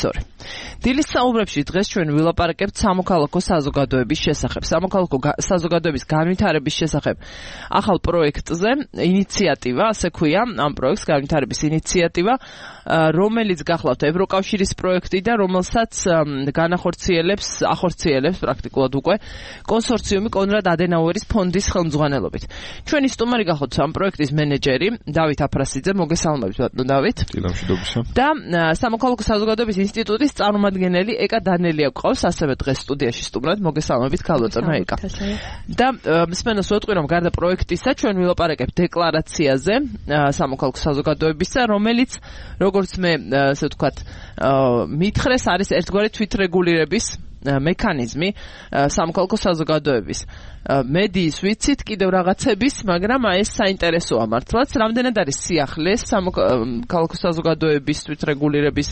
2. დილის საუბრებში დღეს ჩვენ ვილაპარაკებთ სამოქალაქო საზოგადოების შესახებ. სამოქალაქო საზოგადოების განვითარების შესახებ ახალ პროექტზე, ინიციატივა, ასე ქვია, ამ პროექტს განვითარების ინიციატივა, რომელიც გახლავთ ევროკავშირის პროექტი და რომელსაც ახორციელებს პრაქტიკულად უკვე კონსორციუმი კონრად ადენაუერის ფონდის ხელმძღვანელობით. ჩვენი სტუმარი გახლავთ ამ პროექტის მენეჯერი დავით აფრასიძე, მოგესალმებით ბატონო დავით. და სამოქალაქო საზოგადოების ინსტიტუტის წარმომადგენელი ეკა დანელია გვყავს, ასევე დღეს სტუდიაში სტუმრად. მოგესალმებით ქალბატონო ეკა. და მსმენელს ვეტყვი, რომ გარდა პროექტისა ჩვენ ვილაპარაკებთ დეკლარაციაზე სამოქალაქო საზოგადოებისა, რომელიც როგორც მე ასე ვთქვათ მითხრეს არის ერთგვარი თვითრეგულირების მექანიზმი სამოქალაქო საზოგადოების მედიის ვიცით კიდევ რაღაცების, მაგრამ ეს საინტერესოა მართლაც. რამდენად არის სიახლე სამოქალაქო საზოგადოების თვითრეგულირების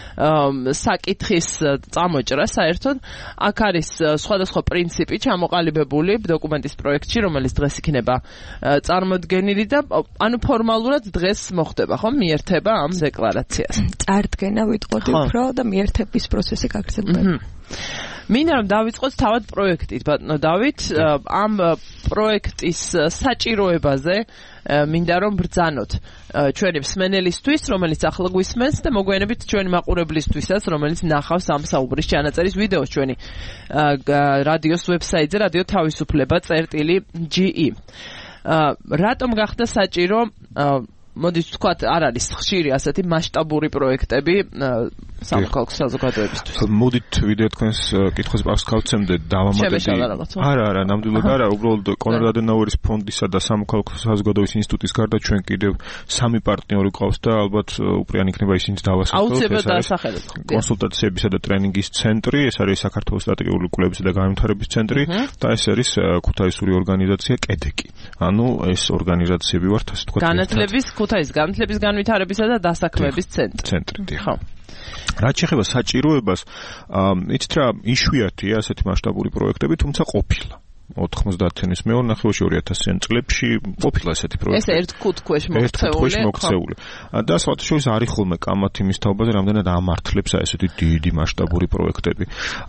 საკითხის წამოჭრა საერთოდ? აქ არის სხვადასხვა პრინციპი ჩამოყალიბებული დოკუმენტის პროექტში, რომელიც დღეს იქნება წარმოდგენილი და ანუ ფორმალურად დღეს მოხდება, ხო? მიერთება ამ დეკლარაციას. წარდგენა ვიტყოდი უფრო და მიერთების პროცესი გაგრძელდება. მინდა რომ დავიწყოთ თავად პროექტით, ბატონო დავით, ამ პროექტის საჭიროებაზე მინდა რომ ბრძანოთ ჩვენი მსმენელისთვის, რომელიც ახლა გვისმენს და მოგვიანებით ჩვენი მაყურებლისთვისაც, რომელიც ნახავს ამ საუბრის ჩანაწერის ვიდეოს ჩვენი რადიოს ვებსაიტზე, რადიო თავისუფლება.ge. რატომ გახდა საჭირო მოდით ვთქვათ, არ არის ხშირი ასეთი მასშტაბური პროექტები სამოქალაქო საზოგადოებისთვის. მოდით ვიდეო თქვენს კითხვას პასუხავცემდე დავამატებდი. არა, ნამდვილად არა, უბრალოდ კონრად ადენაუერის ფონდისა და სამოქალაქო საზოგადოების ინსტიტუტის გარდა ჩვენ კიდევ 3 პარტნიორი ყავს და ალბათ უპირიანი იქნება ისინიც დავასახელოთ. აუცილებლად დაასახელოთ. კონსულტაციებისა და ტრენინგის ცენტრი, ეს არის საქართველოს სტრატეგიული კვლევისა და განვითარების ცენტრი და ეს არის ქუთაისური ორგანიზაცია კედეკი. ანუ ეს ორგანიზაციები ვართ, ასე ვთქვათ. ქუთაისის განათლების განვითარებისა და დასაქმების ცენტრი. ხო. რაც შეეხება საჭიროებას, იცით რა, იშვიათია ასეთი მასშტაბური პროექტები, თუმცა ყოფილა 90-იანის მეოთხეობაში 2000-იან წლებში ყოფილა ესეთი პროექტი. ეს ერთ ქუთქვეშ მოქცეული. და სხვათა შორის არის ხოლმე კამათი მის თაობაზე, რამდენად ამართლებს ესეთი დიდი მასშტაბური პროექტები.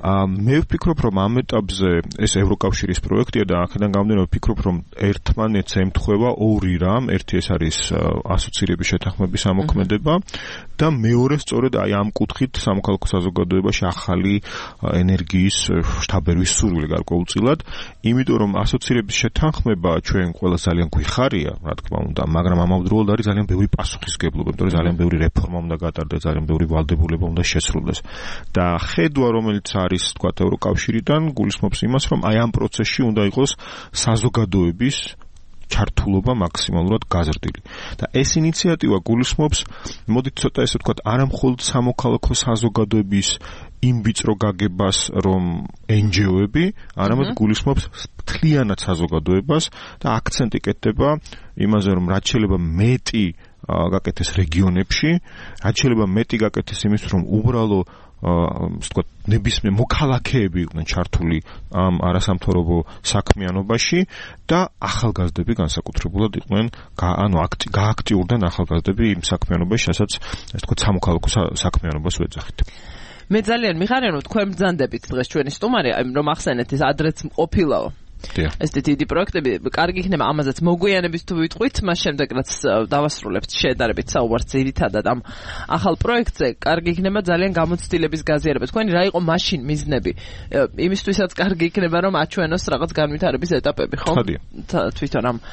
მე ვფიქრობ, რომ ამ ეტაპზე ეს ევროკავშირის პროექტია და აქედან გამომდინარე ვფიქრობ, რომ ერთმანეთს ემთხვევა ორი რამ. ერთი ეს არის ასოცირების შეთანხმების ამოქმედება და მეორე სწორედ აი ამ კუთხით სამოქალაქო საზოგადოებაში ახალი ენერგიის შთაბერვის სურვილი გარკვეულწილად. იმიტომ რომ ასოცირების შეთანხმება ჩვენ ყველა ძალიან გვიხარია, რა თქმა უნდა, მაგრამ ამავდროულად არის ძალიან ბევრი პასუხისმგებლობა, იმიტომ რომ ძალიან ბევრი რეფორმა უნდა გატარდეს, ძალიან ბევრი ვალდებულება უნდა შესრულდეს. და ხედვა, რომელიც არის, თქვათ, ევროკავშირიდან, გულისხმობს იმას, რომ აი ამ პროცესში უნდა იყოს საზოგადოების ჩართულობა მაქსიმალურად გაზრდილი. და ეს ინიციატივა გულისხმობს, მოდით ცოტა ესე ვთქვათ, არა მხოლოდ სამოქალაქო საზოგადოების იმ ვიწრო გაგებას, რომ NGO-ები, არამედ გულისხმობს მთლიანად საზოგადოებას და აქცენტი კეთდება იმაზე, რომ რაც შეიძლება მეტი გაკეთდეს რეგიონებში, რაც შეიძლება მეტი გაკეთდეს იმის, რომ უბრალო ვთქვათ, ნებისმიერ მოქალაქეები იყვნენ ჩართული ამ არასამთავრობო საქმიანობაში და ახალგაზრდები განსაკუთრებულად იყვნენ, ანუ გააქტიურდნენ ახალგაზრდები იმ საქმიანობაში, რასაც ასე ვთქვათ, სამოქალაქო საქმიანობას ვეძახით. მე ძალიან მიხარია, რომ თქვენ ბრძანდებით დღეს ჩვენი სტუმარი, რომ ახსენეთ ეს ადრეც ყოფილაო. ეს დიდი პროექტები, კარგი იქნება ამაზეც მოგვიანებით თუ ვიტყვით, მას შემდეგ რაც დავასრულებთ შედარებით საუბარს ძირითადად ამ ახალ პროექტზე, კარგი იქნება ძალიან გამოცდილების გაზიარება. თქვენი რა იყო მაშინ მიზნები? იმისთვისაც კარგი იქნება რომ აჩვენოს რაღაც განვითარების ეტაპები, ხო? თვითონ ამ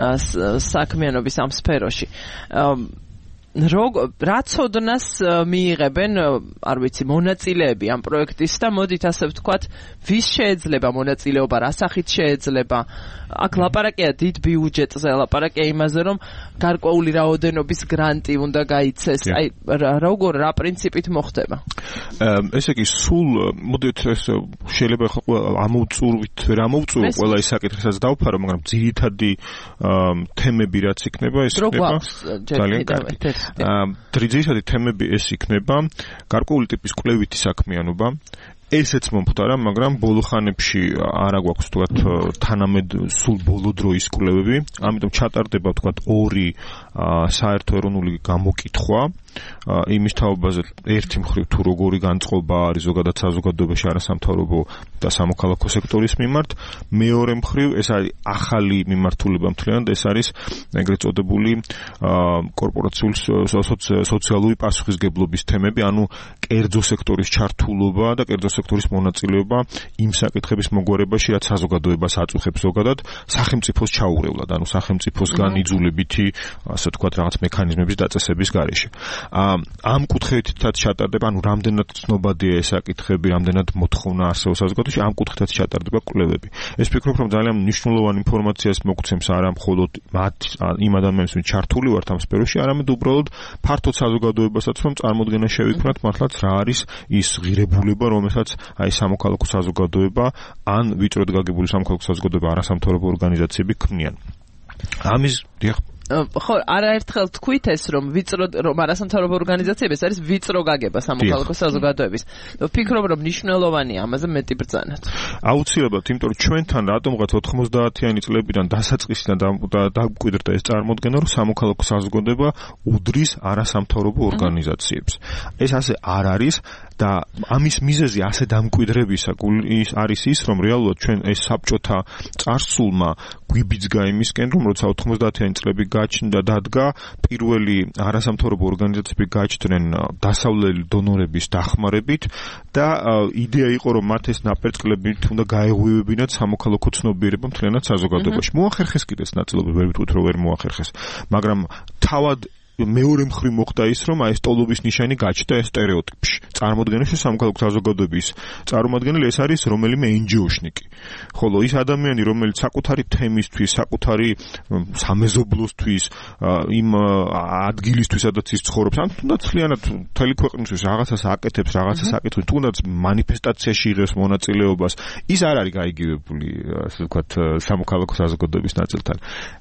საქმიანობის ამ სფეროში. რა ცოდნას მიიღებენ, არ ვიცი, მონაწილეები ამ პროექტის და მოდით ასე ვთქვათ, ვის შეეძლება მონაწილეობა, რა სახით შეეძლება? აქ ლაპარაკია დიდ ბიუჯეტზე, ლაპარაკია იმაზე, რომ გარკვეული რაოდენობის გრანტი უნდა გაიცეს. აი, რა პრინციპით მოხდება? ესე იგი, სულ მოდით შეიძლება ამოვწურვით, ვერ ამოვწურო ყველა ის საკითხსაც დავფარო, მაგრამ ძირითადი თემები რაც იქნება, ეს იქნება ძალიან კარგი. ძირითადი თემები ეს იქნება გარკვეული ტიპის კვლევითი საქმიანობა. ესეც მომხდარა, მაგრამ ბოლო ხანებში არა გვაქვს თქვათ თანამედ სულ ბოლო დროის კვლევები, ამიტომ ჩატარდება თქვათ ორი საერთო ეროვნული გამოკითხვა იმის თაობაზე ერთი მხრივ თუ როგორი განწყობა არის ზოგადად საზოგადოებაში არასამთავრობო და სამოქალაქო სექტორის მიმართ, მეორე მხრივ ეს არის ახალი მიმართულება მთლიანად, ეს არის ეგრეთ წოდებული კორპორაციული სოციალური პასუხისგებლობის თემები, ანუ კერძო სექტორის ჩართულობა და კერძო სექტორის მონაწილეობა იმ საკითხების მოგვარებაში, რაც საზოგადოებას აწუხებს ზოგადად სახელმწიფოს ჩაურევლად, ანუ სახელმწიფოსგან იძულებითი, ასე ვთქვათ, რაღაც მექანიზმების დაწესების გარეშე. ამ კუთხითაც ჩატარდება, ანუ რამდენად ცნობადია ეს საკითხები, რამდენად მოთხოვნა არსებობს საზოგადოებაში, ამ კუთხითაც ჩატარდება კვლევები. ეს ვფიქრობ, რომ ძალიან მნიშვნელოვანი ინფორმაციას მოგცემს არა მხოლოდ იმ ადამიანებს, ვინც ჩართული ვართ ამ სფეროში, არამედ უბრალოდ ფართოდ საზოგადოებასაც, რომ წარმოდგენა შევიქმნათ მართლაც რა არის ის ღირებულება, რომელსაც აი სამოქალაქო საზოგადოება ან ვიწროდ გაგებული სამოქალაქო საზოგადოება არასამთავრობო ორგანიზაციები ქმნიან. ამის ხო, არაერთხელ თქვით ეს, რომ არასამთავრობო ორგანიზაციები ეს არის ვიწრო გაგება სამოქალაქო საზოგადოების. ვფიქრობ, რომ მნიშვნელოვანია ამაზე მეტი ბრძანა. აუცილებლად, იმიტომ რომ ჩვენთან რატომღაც 90-იანი წლებიდან დასაწყისიდან დამკვიდრდა ეს წარმოდგენა, რომ სამოქალაქო საზოგადოება უდრის არასამთავრობო ორგანიზაციებს. ეს ასე არ არის და ამის მიზეზი ასე დამკვიდრებისა არის ის, რომ რეალურად ჩვენ ეს საბჭოთა წარსულმა გვიბიძგა იმისკენ, რომ როცა 90-იანი წლები გაჩნდა დადგა, პირველი არასამთავრობო ორგანიზაციები გაჩნდნენ დასავლელი დონორების დახმარებით და იდეა იყო, რომ მათ ეს ნაპერწკლებით უნდა გაეღვივებინათ სამოქალაქო ცნობიერება მთლიანად საზოგადოებაში. მოახერხეს კიდეც ნაწილობრივ, ვერ ვიტყვით, რომ ვერ მოახერხეს, მაგრამ თავად მეორე მხრივ მოხდა ის, რომ აი ეს ტოლობის ნიშანი გაჩნდა ეს სტერეოტიპში. წარმოადგენაში სამოქალაქო საზოგადოების წარმომადგენელი ეს არის რომელიმე NGO-შნიკი. ხოლო ის ადამიანი, რომელიც საკუთარი თემისთვის, საკუთარი სამეზობლოსთვის, იმ ადგილისთვის, სადაც ის ცხოვრობს, ან თუნდაც მთლიანად მთელი ქვეყნისთვის რაღაცას აკეთებს, რაღაცას აკეთებს, თუნდაც მანიფესტაციაში იღებს მონაწილეობას, ის არ არის გაიგივებული, ასე ვთქვათ, სამოქალაქო საზოგადოების ნაწილთან.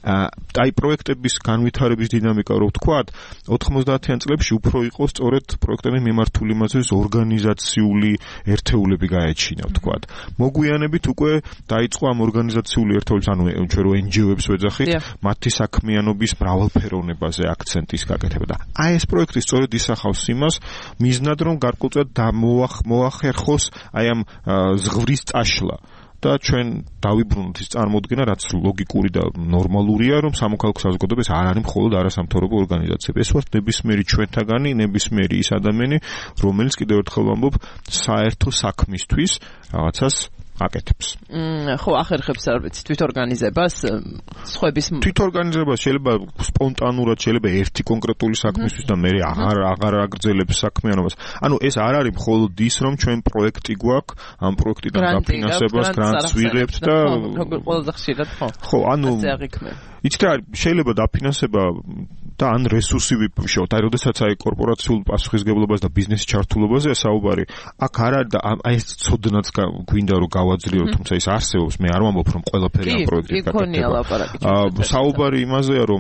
აი პროექტების განვითარების დინამიკა რო ვთქვა 90-იან წლებში უფრო იყო სწორედ პროექტების მიმართული იმაზე ორგანიზაციული ერთეულები გაეჩინა, ვთქვათ. მოგვიანებით უკვე დაიწყო ამ ორგანიზაციული ერთეულებს, ანუ ჩვენ რო NGO-ებს ვეძახით, მათი საქმიანობის მრავალფეროვნებაზე აქცენტის გაკეთება და აი ეს პროექტი სწორედ ისახავს იმას, მიზნად რომ გარკვეულწილად მოახერხოს აი ამ ზღვრის წაშლა. და ჩვენ დავიბრუნოთ ის წარმოდგენა, რაც ლოგიკური და ნორმალურია, რომ სამოქალაქო საზოგადოებას არ არის მხოლოდ არასამთავრობო ორგანიზაციები. ეს ვართ ნებისმიერი ჩვენთაგანი, ნებისმიერი ის ადამიანი, რომელიც კიდევ ერთხელ ვამბობ, საერთო საქმისთვის რაღაცას აკეთებს. ხო, ახერხებს არ ვიცი, თვითორგანიზებას, სხვების თვითორგანიზებას შეიძლება სპონტანურად, შეიძლება ერთი კონკრეტული საქმისთვის და მე აღარ აგრძელებს საქმიანობას. ანუ ეს არ არის მხოლოდ ის, რომ ჩვენ პროექტი გვაქვს, ამ პროექტიდან დაფინანსებას, გრანტს ვიღებთ და ყველაზე ხშირად ხო. ხო, ანუ იცით რა, შეიძლება დაფინანსება და ან რესურსი ვიფშოთ. აი, როდესაც აი კორპორაციულ პასუხისგებლობას და ბიზნესის ჩართულობაზე საუბარი, აქ არ არის და აი ეს ცოდნაც გვინდა რომ გავაძლიეროთ, თუმცა ის არსებობს, მე არ ვამბობ რომ ყველაფერი ამ პროექტით გაკეთდება. საუბარი იმაზეა, რომ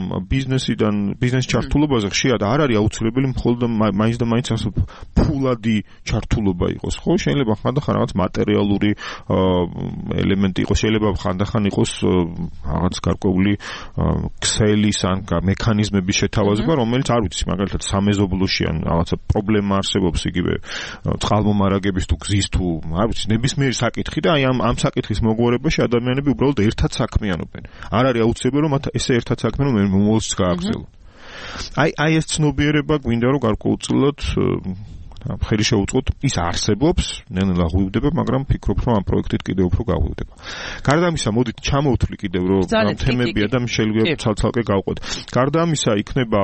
ბიზნესის ჩართულობაზე ხშირად არ არის აუცილებელი მხოლოდ მაინც და მაინც ასე ფულადი ჩართულობა იყოს, ხო? შეიძლება ხანდახან რაღაც მატერიალური ელემენტი იყოს, შეიძლება ხანდახან იყოს რაღაც გარკვეული ქსელის ან მექანიზმების შეთავაზება, რომელიც არ ვიცი, მაგალითად სამეზობლოში ან რაღაცა პრობლემა არსებობს იგივე წყალმომარაგების თუ გზის თუ არ ვიცი, ნებისმიერი საკითხი და აი ამ საკითხის მოგვარებაში ადამიანები უბრალოდ ერთად საქმიანობენ. არ არის აუცილებელი რომ მათ ესე ერთად საქმიანობენ, მომავალს გააგრძელონ. აი ეს ცნობიერება გვინდა რომ გარკვეულწილად ხელი შეუწყოთ, ის არსებობს, ნელ-ნელა ღვივდება, მაგრამ ფიქრობ, რომ ამ პროექტით კიდევ უფრო გაღვივდება. გარდა ამისა, მოდით ჩამოვთვლი კიდევ, რომ თემებია და შეიძლება ცალ-ცალკე გავყვეთ. გარდა ამისა, იქნება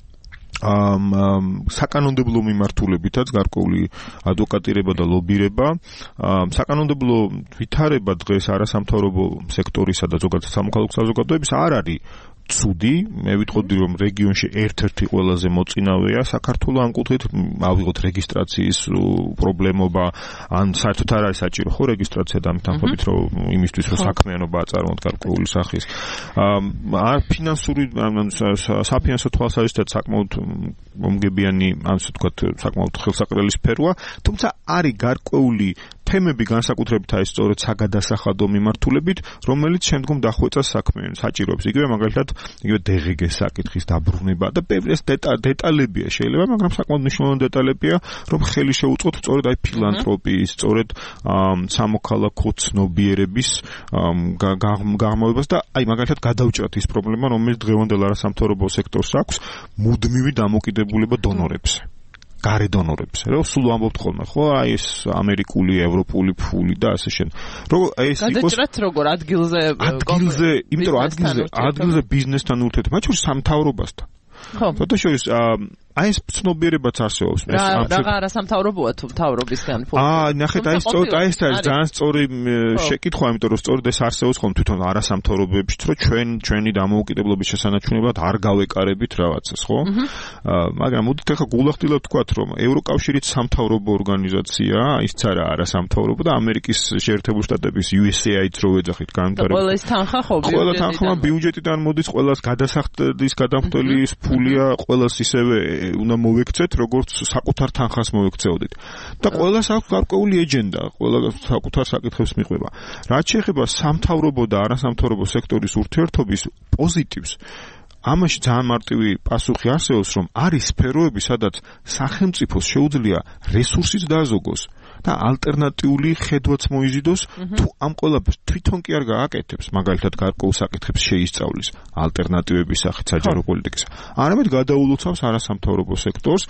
საკანონმდებლო მიმართულებითაც გარკვეული ადვოკატირება და ლობირება. საკანონმდებლო ვითარება დღეს არასამთავრობო სექტორისა და ზოგადად სამოქალაქო საზოგადოების არ არის ცუდი, მე ვიტყოდი რომ რეგიონში ერთ-ერთი ყველაზე მოწინავეა საქართველო ამ კუთხით, ავიღოთ რეგისტრაციის პრობლემობა, ან საერთოდ არ არის საჭირო ხო რეგისტრაცია და ამიტანხმებით რომ იმისთვის რომ საქმიანობა აწარმოოთ გარკვეული სახის. ფინანსური საფინანსო თვალსაზრისითაც საკმაოდ მომგებიანი, ასე ვთქვათ, საკმაოდ ხელსაყრელი სფეროა, თუმცა არის გარკვეული თემები განსაკუთრებით აი სწორედ საგადასახადო მიმართულებით, რომელიც შემდგომ დახვეწა საქმე საჭიროებს. იგივე მაგალითად, იგივე DGG-ს საკითხის დაბრუნება და ბევრი დეტალებია შეიძლება, მაგრამ საკმაოდ მნიშვნელოვანი დეტალებია, რომ ხელი შეუწყოთ სწორედ აი ფილანთროპიის, სწორედ სამოქალაქო ცნობიერების გაღრმავებას და აი მაგალითად გადავჭრათ ის პრობლემა, რომელიც დღევანდელ არასამთავრობო სექტორს აქვს, მუდმივი დამოკიდებულება დონორებზე. გარე დონორებზე, რომ სულ ამბობთ ხოლმე, ხო, აი ეს ამერიკული, ევროპული ფული და ასე შენ. რომ ეს იყოს გადაჭრათ როგორ ადგილზე, იმიტომ რომ ადგილზე ბიზნესთან ურთიერთობა, მათ შორის სამთავრობასთან. ხო. თორე შორის აი ეს ცნობიერებაც არსებობს. რა არასამთავრობოა თუ მთავრობისგან ფული. ნახეთ, აი ეს ძალიან სწორი შეკითხვა, იმიტომ რომ სწორედ ეს არსებობს ხოლმე თვითონ არასამთავრობოებშიც, რომ ჩვენი დამოუკიდებლობის შესანარჩუნებლად არ გავეკარებით რაღაცას, ხო? მაგრამ მოდით ახლა გულახდილად ვთქვათ, რომ ევროკავშირიც სამთავრობო ორგანიზაციაა, ისიც არასამთავრობო და ამერიკის შეერთებული შტატების USAID-ს რო ვეძახით განვითარება. ყველა ეს თანხა ხო ბიუჯეტიდან. ყველა თანხა ბიუჯეტიდან მოდის, ყველას გადასახადის გადამხდელი ფულია, ყველას ისევე უნდა მოვექცეთ, როგორც საკუთარ თანხას მოვექცეოდით. და ყველას აქვს გარკვეული ეჯენდა, ყველა საკუთარ საკითხებს მიყვება. რაც შეეხება სამთავრობო და არასამთავრობო სექტორის ურთიერთობის პოზიტივს, ამაში ძალიან მარტივი პასუხი არსებობს, რომ არის სფეროები, სადაც სახელმწიფოს შეუძლია რესურსიც დააზოგოს და ალტერნატიული ხედვაც მოიზიდოს, თუ ამ ყველაფერს თვითონ კი არ გააკეთებს, მაგალითად გარკვეულ საკითხებს შეისწავლის ალტერნატივების სახით საჯარო პოლიტიკის. არამედ გადაულოცავს არასამთავრობო სექტორს,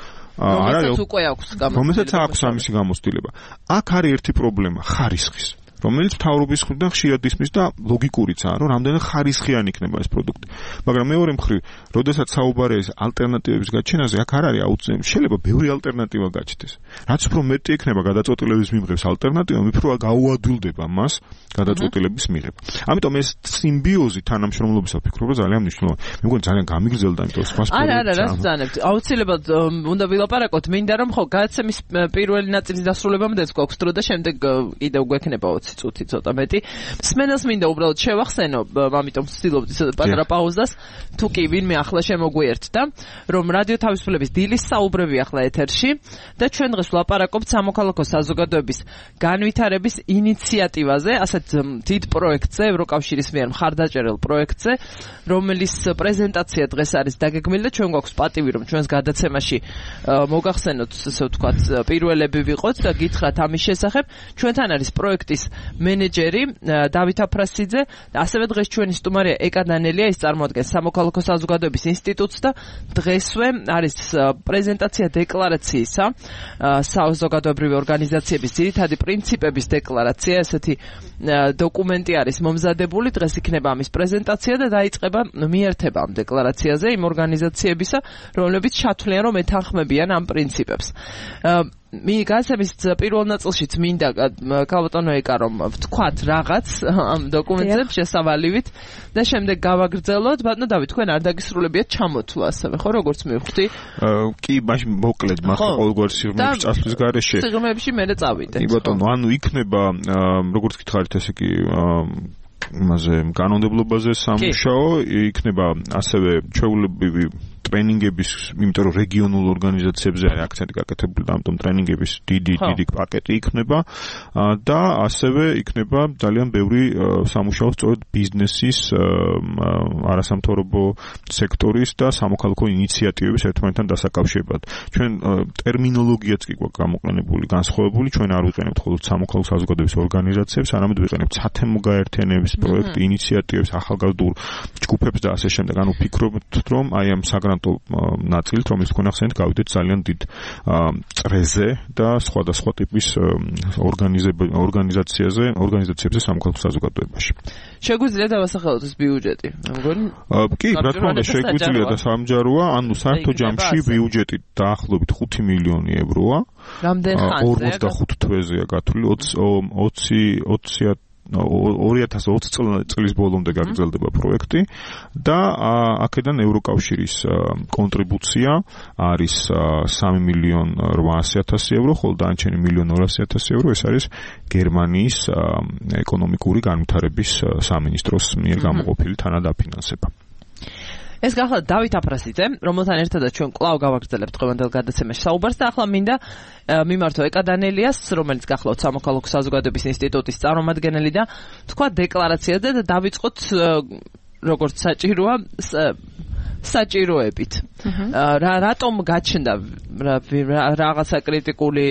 რომელსაც აქვს ამისი გამოცდილება. აქ არის ერთი პრობლემა, ხარისხის, რომელიც მთავრობის მხრიდან ხშირად ისმის და ლოგიკურიცაა, რომ რამდენად ხარისხიანი იქნება ეს პროდუქტი. მაგრამ მეორე მხრივ, როდესაც საუბარია ალტერნატივების გაჩენაზე, აქ არ არის აუცილებელი, შეიძლება ბევრი ალტერნატივა გაჩნდეს. რაც უფრო მეტი იქნება გადაწყვეტილების მიღების ალტერნატივა, მით უფრო გაუადვილდება მას გადაწყვეტილების მიღება. ამიტომ ეს სიმბიოზი თანამშრომლობისა ვფიქრობ, რომ ძალიან მნიშვნელოვანია. მე მგონი ძალიან გამიგრძელდა, იმიტომ სხვა სპორტი. არა, რას ბრძანებთ? აუცილებლად უნდა ვილაპარაკოთ, მინდა რომ ხო, გადაცემის პირველი ნაწილის დასრულებამდე გვაქვს დრო და შემდეგ კიდევ გვექნება 20 წუთი ცოტა მეტი. სმენელს მინდა უბრალოდ შევახსენო, ამიტომ ვცდილობთ პატარა პაუზას, თუ კი ვინმე ახლა შემოგვიერთდა, რომ რადიო თავისუფლების დილის საუბრები ახლა ეთერში და ჩვენ დღეს ვლაპარაკობთ სამოქალაქო საზოგადოების განვითარების ინიციატივაზე, ასეთ დიდ პროექტზე, ევროკავშირის მიერ მხარდაჭერილ პროექტზე, რომლის პრეზენტაცია დღეს არის დაგეგმილი და ჩვენ გვაქვს პატივი, რომ ჩვენს გადაცემაში მოგახსენოთ, ასე ვთქვათ, პირველები ვიყოთ და გითხრათ ამის შესახებ. ჩვენთან არის პროექტის მენეჯერი დავით აფრასიძე და ასევე დღეს ჩვენი სტუმარია ეკა დანელია, ის წარმოადგენს სამოქალაქო საზოგადოების ინსტიტუტს და დღესვე არის პრეზენტაცია დეკლარაციისა საზოგადოებრივი ორგანიზაციების ძირითადი პრინციპების დეკლარაცია, ესეთი დოკუმენტი არის მომზადებული, დღეს იქნება ამის პრეზენტაცია და დაიწყება მიერთება ამ დეკლარაციაზე იმ ორგანიზაციებისა, რომლებიც ჩათვლიან, რომ ეთანხმებიან ამ პრინციპებს. გადაცემის პირველ ნაწილშიც მინდა ქალბატონო ეკა რომ ვთქვათ რაღაც ამ დოკუმენტებს შესავალივით და შემდეგ გავაგრძელოთ. ბატონო დავით, თქვენ არ დაგისრულებიათ ჩამოთვლა ასევე, ხო, როგორც მივხვდი? კი, მაშინ მოკლედ მახლა ყოველგვარი სიღრმეების წასვლის გარეშე. სიღრმეებში მე წავიდეთ. კი ბატონო, ანუ იქნება როგორც გითხარით, ესე კი იმაზე კანონმდებლობაზე სამუშაო, იქნება ასევე ჩვეულებრივი ტრენინგების, იმიტომ რომ რეგიონულ ორგანიზაციებზე არის აქცენტი გაკეთებული და ამიტომ ტრენინგების დიდი პაკეტი იქნება და ასევე იქნება ძალიან ბევრი სამუშაო სწორედ ბიზნესის, არასამთავრობო სექტორის და სამოქალაქო ინიციატივების ერთმანეთთან დასაკავშირებლად. ჩვენ ტერმინოლოგიაც კი გვაქვს გამოყენებული, განსხვავებული, ჩვენ არ ვიყენებთ მხოლოდ სამოქალაქო საზოგადოების ორგანიზაციებს, არამედ ვიყენებთ სათემო გაერთიანების პროექტ ინიციატივებს, ახალგაზრდულ ჯგუფებს და ასე შემდეგ. ანუ ვფიქრობთ, რომ აი ამ საგრანტო ნაწილით, რომელიც თქვენ ახსენეთ, გავიდეთ ძალიან დიდ წრეზე და სხვადასხვა ტიპის ორგანიზაციებზე სამოქალაქო საზოგადოებაში. შეგვიძლია დავასახელოთ ეს ბიუჯეტი, მე მგონი? კი, რა თქმა უნდა, შეგვიძლია და სამჯაროა, ანუ საერთო ჯამში ბიუჯეტი დაახლოებით 5 მილიონი ევროა. რამდენ ხანზე? 45 თვეზეა გათვლილი, 2020 წლის ბოლომდე გაგრძელდება პროექტი და აქედან ევროკავშირის კონტრიბუცია არის 3.800.000 евро, ხოლო დანარჩენი 1.200.000 евро ეს არის გერმანიის ეკონომიკური განვითარების სამინისტროს მიერ გამოყოფილი თანადაფინანსება. ეს გახლავთ დავით აფრასიძე, რომელთან ერთადაც ჩვენ კვლავ გავაგრძელებთ დღევანდელ გადაცემაში საუბარს და ახლა მინდა მიმართო ეკა დანელიას, რომელიც გახლავთ სამოქალაქო საზოგადოების ინსტიტუტის წარმომადგენელი და თქვა დეკლარაციაზე და დავიწყოთ როგორც საჭიროა საჭიროებით. რატომ გაჩნდა რაღაცა კრიტიკული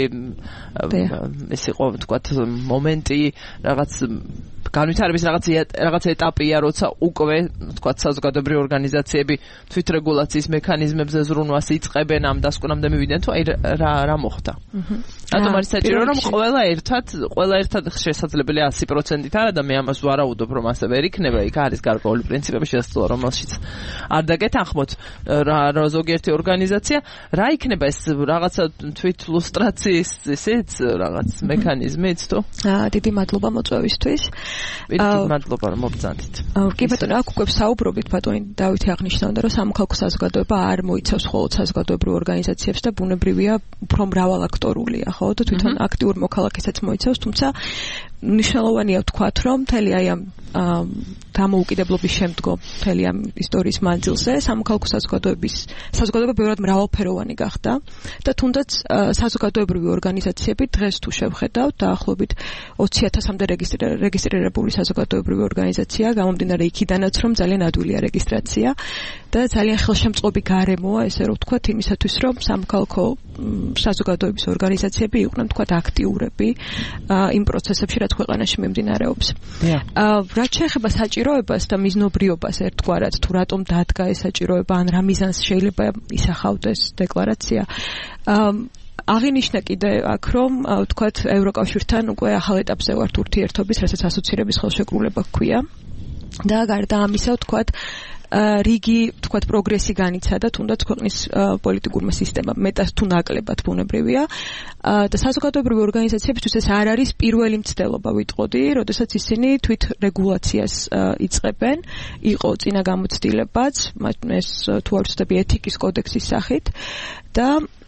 ეს იყო ვთქვათ მომენტი, რაღაც განვითარების რაღაც ეტაპია, როცა უკვე ვთქვათ საზოგადოებრივი ორგანიზაციები თვითრეგულაციის მექანიზმებზე ზრუნვას იწყებენ ამ დასკვნამდე მივიდნენ, თუ აი რა მოხდა. რატომ არის საჭირო რომ ყველა ერთად შესაძლებელია 100%-ით არა და მე ამას ვარაუდობ რომ ასე ვერ იქნება, იქ არის გარკვეული პრინციპები შესაძლოა რომელშიც არ დაგეთანხმოთ რა ზოგიერთი ორგანიზაცია, რა იქნება ეს რაღაცა თვითლუსტრაციის ისეთ რაღაც მექანიზმით თუ? დიდი მადლობა მოწვევისთვის. დიდი მადლობა რომ მოგწანდით. კი ბატონო, აქ უკვე საუბრობით ბატონი დავითი აღნიშნავდა, რომ სამოქალაქო საზოგადოება არ მოიცავს მხოლოდ საზოგადოებრივ ორგანიზაციებს და ბუნებრივია უფრო მრავალაქტორულია, ხო? და თვითონ აქტიურ მოქალაქესაც მოიცავს, თუმცა მნიშვნელოვანია ვთქვათ, რომ მთელი აი ამ დამოუკიდებლობის შემდგომ მთელი ამ ისტორიის მანძილზე სამოქალაქო საზოგადოება ბევრად მრავალფეროვანი გახდა და თუნდაც საზოგადოებრივი ორგანიზაციები დღეს თუ შევხედავთ დაახლოებით 20,000-მდე რეგისტრირებული საზოგადოებრივი ორგანიზაცია, გამომდინარე იქიდანაც რომ ძალიან ადვილია რეგისტრაცია და ძალიან ხელშემწყობი გარემოა, ესე რომ ვთქვათ, იმისათვის რომ სამოქალაქო საზოგადოების ორგანიზაციები იყვნენ ვთქვათ აქტიურები იმ პროცესებში, რაც ქვეყანაში მიმდინარეობს. რაც შეეხება საჭიროებას და მიზნობრიობას ერთგვარად, თუ რატომ დადგა ეს საჭიროება, ან რა მიზანს შეიძლება ისახავდეს დეკლარაცია. აღინიშნა კიდე აქ, რომ ვთქვათ, ევროკავშირთან უკვე ახალ ეტაპზე ვართ ურთიერთობის, რასაც ასოცირების ხელშეკრულება ჰქვია. და გარდა ამისა, ვთქვათ, რიგი ვთქვათ პროგრესი განიცადა თუნდაც ქვეყნის პოლიტიკურმა სისტემამ მეტად თუ ნაკლებად ბუნებრივია და საზოგადოებრივი ორგანიზაციებისთვის ეს არ არის პირველი მცდელობა ვიტყოდი, როდესაც ისინი თვით რეგულაციას იწყებენ, იყო წინა გამოცდილებაც, ეს თუ არ ვცდები ეთიკის კოდექსის სახით და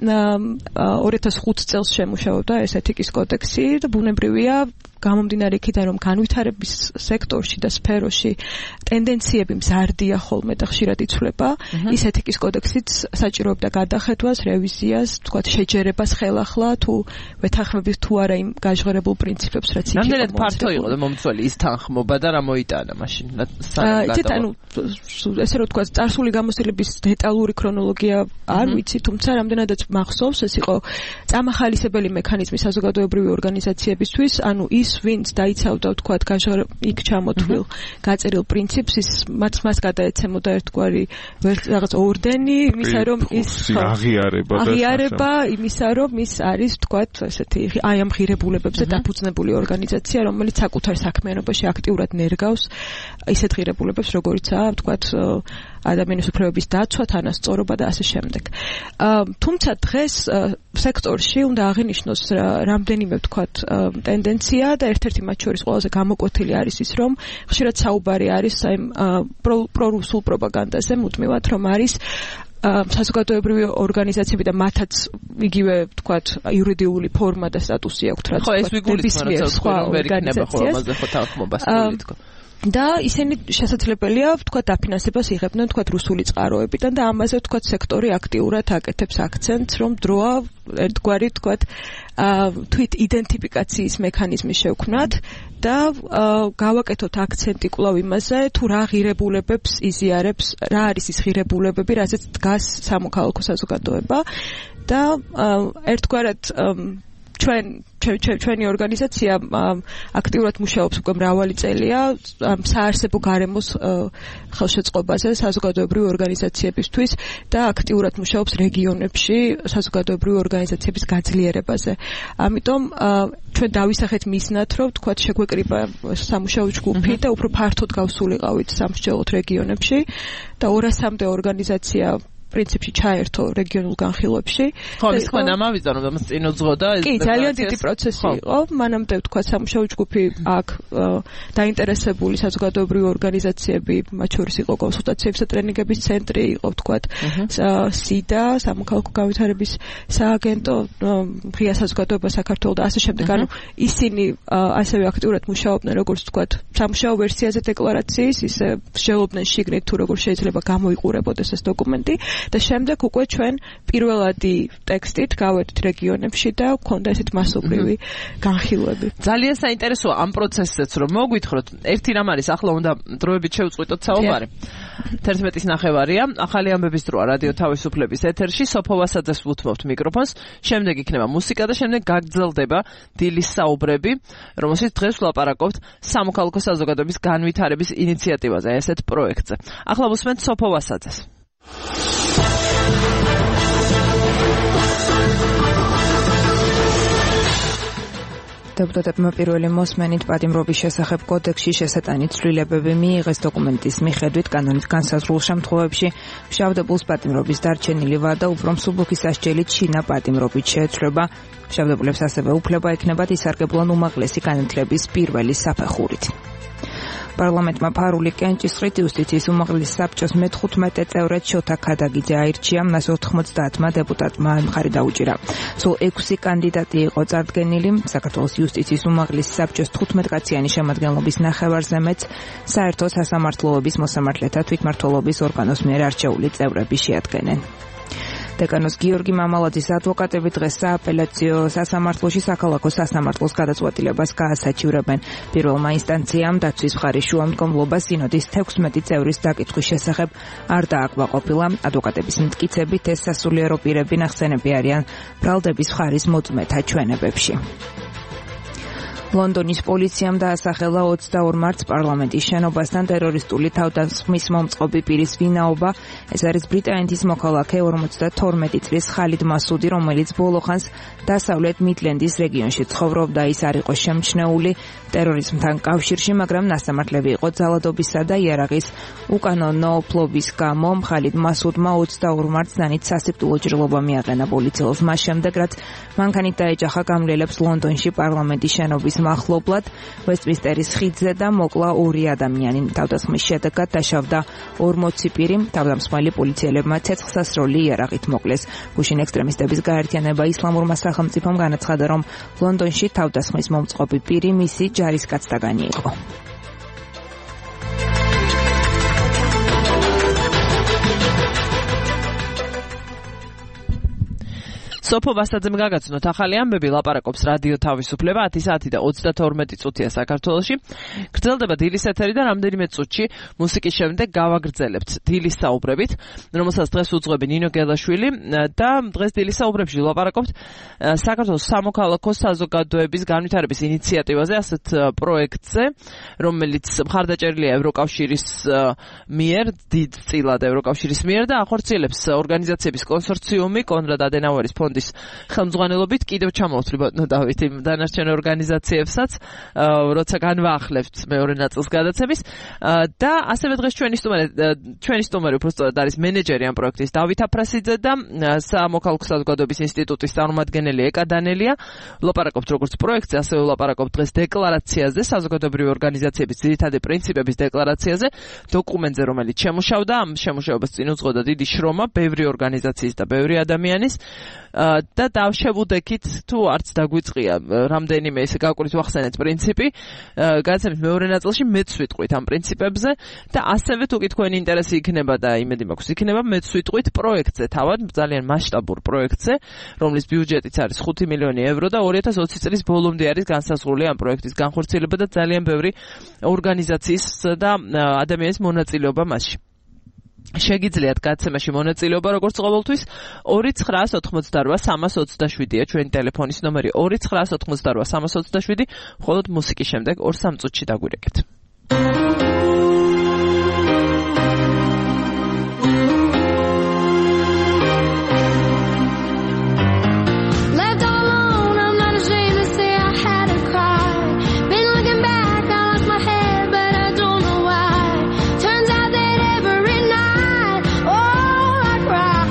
2005 წელს შემუშავდა ეს ეთიკის კოდექსი და ბუნებრივია გამომდინარე იქიდან რომ განვითარების სექტორში და სფეროში ტენდენციები მზარდია ხოლმე და ხშირად იცვლება, ის ეთიკის კოდექსიც საჭიროებდა გადახედვას, რევიზიას, თქვათ შეჯერებას ხელახლა თუ ვეთანხმებით თუ არა იმ გაჟღერებულ პრინციპებს, რაც იქ იყო. რამდენად ფართო იყო და მომწველი ის თანხმობა და რა მოიტანა მაშინ? ესე რომ თქვათ, წარსული გამოცდილების დეტალური ქრონოლოგია არ ვიცი, თუმცა რამდენადაც მახსოვს, ეს იყო წამახალისებელი მექანიზმი საზოგადოებრივი ორგანიზაციებისთვის, ანუ ის ვინც დაიცავდა ვთქვათ იქ ჩამოთვლილ გაწერილ პრინციპს, ის მას გადაეცემოდა ერთგვარი რაღაც ორდენი იმისა რომ ის აღიარება იმისა რომ ის არის ვთქვათ ესეთი აი ამ ღირებულებებზე დაფუძნებული ორგანიზაცია, რომელიც საკუთარ საქმიანობაში აქტიურად ნერგავს ისეთ ღირებულებებს, როგორიცაა ვთქვათ ადამიანის უფლებების დაცვა, თანასწორობა და ასე შემდეგ. თუმცა დღეს სექტორში უნდა აღინიშნოს რამდენიმე ვთქვათ ტენდენცია და ერთ-ერთი მათ შორის ყველაზე გამოკვეთილი არის ის, რომ ხშირად საუბარი არის აი პრორუსულ პროპაგანდაზე, მუდმივად რომ არის საზოგადოებრივი ორგანიზაციები და მათაც იგივე ვთქვათ იურიდიული ფორმა და სტატუსი აქვთ, რაც ხო ეს ვიგულისხმობ, რომ სხვა ორგანიზაციაზე ხო თანხმობას თქო. და ისინი შესაძლებელია ვთქვათ დაფინანსებას იღებდნენ ვთქვათ რუსული წყაროებიდან და ამაზე ვთქვათ სექტორი აქტიურად აკეთებს აქცენტს, რომ დროა ერთგვარი ვთქვათ თვით იდენტიფიკაციის მექანიზმი შევქმნათ და გავაკეთოთ აქცენტი კვლავ იმაზე, თუ რა ღირებულებებს იზიარებს, რა არის ის ღირებულებები, რაზეც დგას სამოქალაქო საზოგადოება და ერთგვარად ჩვენი ორგანიზაცია აქტიურად მუშაობს უკვე მრავალი წელია საარსებო გარემოს ხელშეწყობაზე საზოგადოებრივი ორგანიზაციებისთვის და აქტიურად მუშაობს რეგიონებში საზოგადოებრივი ორგანიზაციების გაძლიერებაზე. ამიტომ ჩვენ დავისახეთ მიზნად, რომ თქვათ შეგვეკრიბა სამუშაო ჯგუფი და უფრო ფართოდ გავსულიყავით სამსჯელოთ რეგიონებში და 200-მდე ორგანიზაცია პრინციპში ჩაერთო რეგიონულ განხილვებში. ხო, ის თქვენ ამავიზა რომ წინ უძღოდა ეს. კი, ძალიან დიდი პროცესი იყო. მანამდე თქვა სამუშაო ჯგუფი აქ დაინტერესებული საზოგადოებრივი ორგანიზაციები, მათ შორის იყო კონსულტაციების და ტრენინგების ცენტრი, იყო თქვა სიდა, სამოქალაქო განვითარების სააგენტო, ღია საზოგადოება საქართველოს და ასე შემდეგ. ანუ ისინი ასევე აქტიურად მუშაობდნენ, როგორც თქვა, სამუშაო ვერსიაზე დეკლარაციის, ისე შეძლობდნენ შიგნით თუ როგორ შეიძლება გამოიყურებოდეს ეს დოკუმენტი. და შემდეგ უკვე ჩვენ პირველადი ტექსტით გავედით რეგიონებში და გქონდა ესეთ მასობრივი განხილვები. ძალიან საინტერესოა ამ პროცესზეც რომ მოგვითხროთ. ერთი რამ არის, ახლა უნდა დროებით შევწყვიტოთ საუბარი. 11:09 ახალი ამბების დროა რადიო თავისუფლების ეთერში. სოფო ვასაძეს ვუთმობთ მიკროფონს. შემდეგ იქნება მუსიკა და შემდეგ გაგრძელდება დილის საუბრები, რომელშიც დღეს ვლაპარაკობთ სამოქალაქო საზოგადოების განვითარების ინიციატივაზე, ესეთ პროექტზე. ახლა ვუსმენთ სოფო ვასაძეს. Deputatებმა პირველი მოსმენით პატიმრობის შესახებ კოდექსში შესატანი ცვლილებები მიიღეს. დოკუმენტის მიხედვით კანონის განსაზღვრულ შემთხვევებში მშავდებულს პატიმრობის დარჩენილი ვადა უფრო მსუბუქი სასჯელით შინა პატიმრობით შეეცვლება. მშავდებულებს ასევე უფლება ექნებათ ისარგებლონ უმაღლესი განათლების პირველი საფეხურით. პარლამენტმა ფარული კენჭისყრით იუსტიციის უმაღლესი საბჭოს მე-15 წევრად შოთა ქადაგიძე აირჩია, მას 90-მა დეპუტატმა მხარი დაუჭირა. სულ 6 კანდიდატი იყო წარდგენილი. საქართველოს იუსტიციის უმაღლესი საბჭოს 15-კაციანი შემადგენლობის ნახევარზე მეც საერთო სასამართლოების მოსამართლეთა თვითმმართველობის ორგანოს მიერ არჩეული წევრები შეადგენენ. დეკანოს გიორგი მამალაძის ადვოკატები დღეს სააპელაციო სასამართლოში საქალაქო სასამართლოს გადაწყვეტილებას გაასაჩივრებენ. პირველმა ინსტანციამ დაცვის მხარის შუამდგომლობას სინოდის 16 წევრის დაკითხვის შესახებ არ დააკმაყოფილა. ადვოკატების მტკიცებით ეს სასულიერო პირები ნახსენები არიან ბრალდების მხარის მოწმეთა ჩვენებებში. ლონდონის პოლიციამ დაასახელა 22 მარტს პარლამენტის შენობასთან ტერორისტული თავდასხმის მომწყობი პირის ვინაობა. ეს არის ბრიტანეთის მოქალაქე 52 წლის ხალიდ მასუდი, რომელიც ბოლოხანს დასავლეთ მიდლენდის რეგიონში ცხოვრობდა. ის არ იყო შემჩნეული ტერორიზმთან კავშირში, მაგრამ ნასამართლები იყო ძალადობისა და იარაღის უკანონო ფლობის გამო. ხალიდ მასუდმა 22 მარტს ნანით სასიკვდილო ჭრილობა მიაყენა პოლიციელს მას შემდეგ, რაც მანქანით დაეჯახა გამლელებს ლონდონში პარლამენტის შენობის მახლობლად ვესტმინსტერის ხიდზე და მოკლა 2 ადამიანი. თავდასხმის შედეგად დაშავდა 40 პირი. თავდამსხმელი პოლიციელებმა ცეცხლსასროლი იარაღით მოკლეს. გუშინ ექსტრემისტების გაერთიანება ისლამურმა სახელმწიფომ განაცხადა, რომ ლონდონში თავდასხმის მომწყობი პირი მისი ჯარისკაცთაგანი იყო. სოფო ვასაძემ გაგაცნოთ ახალი ამბები, ლაპარაკობს რადიო თავისუფლება 10 საათი და 32 წუთია საქართველოში. გრძელდება დილის ეთერი და რამდენიმე წუთში მუსიკის შემდეგ გავაგრძელებთ დილის საუბრებით, რომელსაც დღეს უძღვები ნინო გელაშვილი და დღეს დილის საუბრებში ლაპარაკობთ საქართველოს სამოქალაქო საზოგადოების განვითარების ინიციატივაზე, ასეთ პროექტზე, რომელიც მხარდაჭერილია ევროკავშირის მიერ, დიდწილად ევროკავშირის მიერ და ახორციელებს ორგანიზაციების კონსორციუმი კონრად ადენაუერის ფონდის ხელმძღვანელობით. კიდევ ჩამოვთვლი ბატონო დავით იმ დანარჩენ ორგანიზაციებსაც, როცა განვაახლებთ მეორე ნაწილს გადაცემის და ასევე დღეს ჩვენი სტუმარი უბრალოდ არის მენეჯერი ამ პროექტის დავით აფრასიძე და სამოქალაქო საზოგადოების ინსტიტუტის წარმომადგენელი ეკა დანელია. ვლაპარაკობთ როგორც პროექტზე, ასევე ვლაპარაკობთ დღეს დეკლარაციაზე, საზოგადოებრივი ორგანიზაციების ძირითადი პრინციპების დეკლარაციაზე, დოკუმენტზე, რომელიც შემუშავდა. ამ შემუშავებას წინ უძღოდა დიდი შრომა ბევრი ორგანიზაციის და ბევრი ადამიანის და დავშებუდექით თუ არც დაგვიწყია რამდენიმე ესე გაკვირვით ვახსენეთ პრინციპი. გადაცემის მეორე ნაწილში მეც ვიტყვით ამ პრინციპებზე და ასევე თუ კი თქვენი ინტერესი იქნება და იმედი მაქვს იქნება, მეც ვიტყვით პროექტზე, თავად ძალიან მასშტაბურ პროექტზე, რომლის ბიუჯეტიც არის 5 მილიონი ევრო და 2020 წლის ბოლომდე არის განსაზღვრული ამ პროექტის განხორციელება და ძალიან ბევრი ორგანიზაციის და ადამიანის მონაწილეობა მასში. შეგიძლიათ გადაცემაში მონაწილეობა, როგორც ყოველთვის 2988327-ია ჩვენი ტელეფონის ნომერი 2988327, მხოლოდ მუსიკის შემდეგ 2-3 წუთში დაგვირეკეთ. Cry.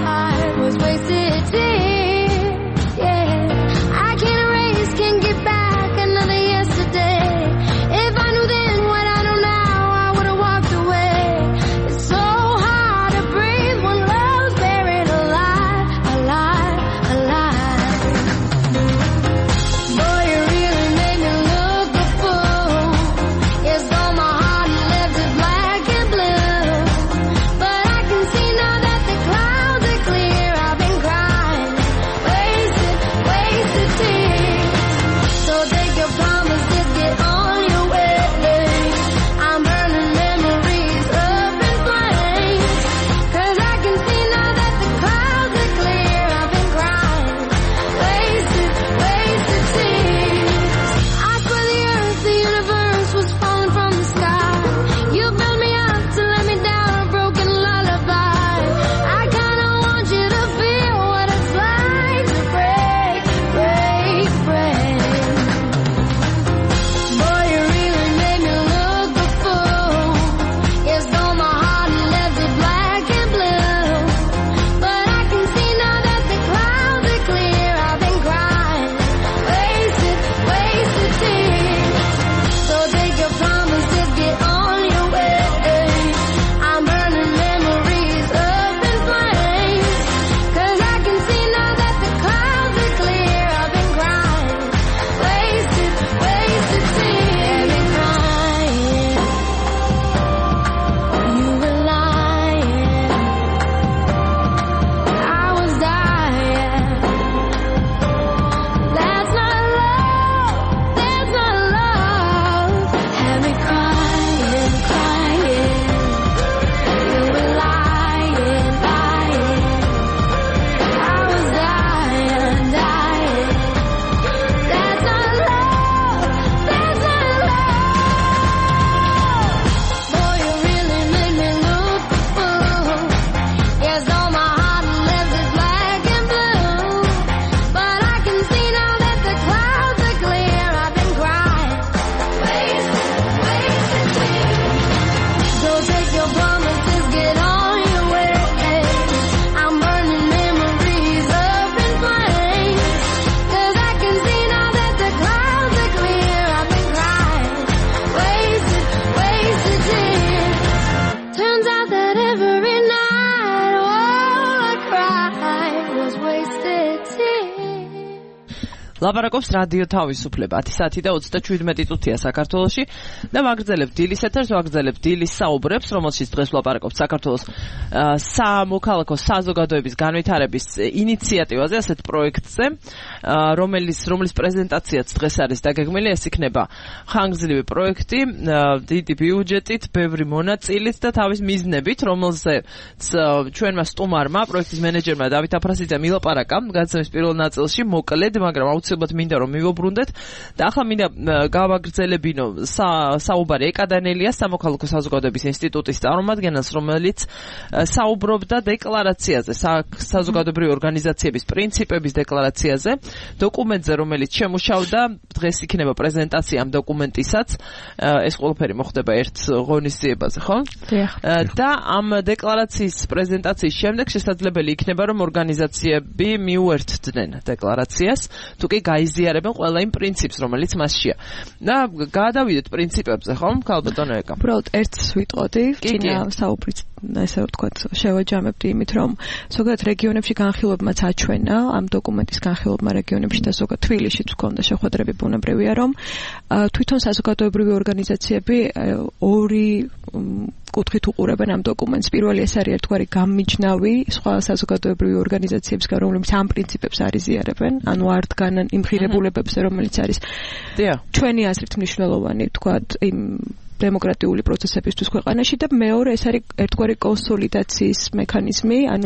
ლაპარაკობს რადიო თავისუფლება 10:27 საქართველოში და ვაგრძელებთ დილის ეთერს, ვაგრძელებთ დილის საუბრებს, რომელშიც დღეს ვლაპარაკობთ საქართველოს სამოქალაქო საზოგადოების განვითარების ინიციატივაზე, ასეთ პროექტზე, რომლის პრეზენტაციაც დღეს არის დაგეგმილი. ეს იქნება ხანგრძლივი პროექტი, დიდი ბიუჯეტით, ბევრი მონაწილით და თავის მიზნებით, რომელზეც ჩვენმა სტუმარმა, პროექტის მენეჯერმა დავით აფრასიძემ ილაპარაკა გადაცემის პირველ ნაწილში, მოკლედ, მაგრამ აუცილებლად მინდა რომ მივუბრუნდეთ და ახლა მინდა გავაგრძელებინო საუბარი ეკადანელიას სამოქალაქო საზოგადოების ინსტიტუტის წარმომადგენელს, რომელიც საუბრობდა დეკლარაციაზე, საზოგადოებრივი ორგანიზაციების პრინციპების დეკლარაციაზე, დოკუმენტზე, რომელიც შემუშავდა, დღეს იქნება პრეზენტაცია ამ დოკუმენტისაც. ეს ყველაფერი მოხდება ერთ ღონისძიებაზე, ხო? და ამ დეკლარაციის პრეზენტაციის შემდეგ შესაძლებელი იქნება რომ ორგანიზაციები მიუერთდნენ დეკლარაციას, თუ კი გაიზიარებენ ყველა იმ პრინციპს, რომელიც მასშია. და გადავიდეთ პრინციპებზე, ხო? ქალბატონო ეკა. უბრალოდ ერთს ვიტყოდი, წინა საუბრით, ესე ვთქვათ, შევაჯამებდი იმით, რომ ზოგადად რეგიონებში განხილვებმაც აჩვენა, ამ დოკუმენტის განხილვებმა რეგიონებში და ზოგადად თბილისშიც ჰქონდა შეხვედრები, ბუნებრივია, რომ თვითონ საზოგადოებრივი ორგანიზაციები ორი კუთხით უყურებენ ამ დოკუმენტს. პირველი ეს არის ერთგვარი გამმიჯნავი სხვა საზოგადოებრივი ორგანიზაციებისგან, რომლებიც ამ პრინციპებს არ იზიარებენ, ანუ არ დგანან იმ ღირებულებებზე, რომელიც არის ჩვენი აზრით მნიშვნელოვანი, ვთქვათ, იმ დემოკრატიული პროცესებისთვის ქვეყანაში და მეორე ეს არის ერთგვარი კონსოლიდაციის მექანიზმი, ანუ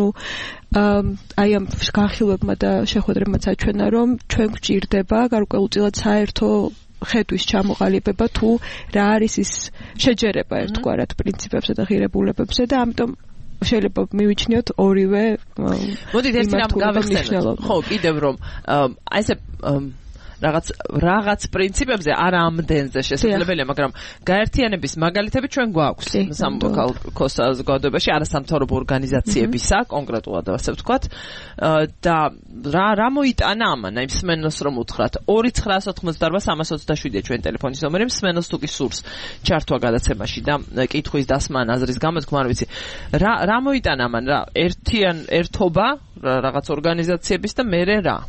აი ამ განხილვებმა და შეხვედრებმაც აჩვენა, რომ ჩვენ გვჭირდება გარკვეულწილად საერთო ხედვის ჩამოყალიბება თუ რა არის ის შეჯერება ერთგვარად პრინციპებზე და ღირებულებებზე და ამიტომ შეიძლება მივიჩნიოთ ორივე. მოდით ერთი რამ გავეხსენოთ. ხო, კიდევ რომ აი ესე რაღაც პრინციპებზე არ ამდენზე შესაძლებელია, მაგრამ გაერთიანების მაგალითები ჩვენ გვაქვს სამოქალაქო საზოგადოებაში, არასამთავრობო ორგანიზაციებისა, კონკრეტულად ასე ვთქვათ, და რა მოიტანა ამან, აი მსმენელს რომ უთხრათ 2988327 ჩვენი ტელეფონის ნომერი, მსმენელს თუ კი სურს ჩართვა გადაცემაში და კითხვის დასმა აზრის გამოთქმა, არ ვიცი, რა მოიტანა ამან, რა ერთობა რაღაც ორგანიზაციების და მერე რა.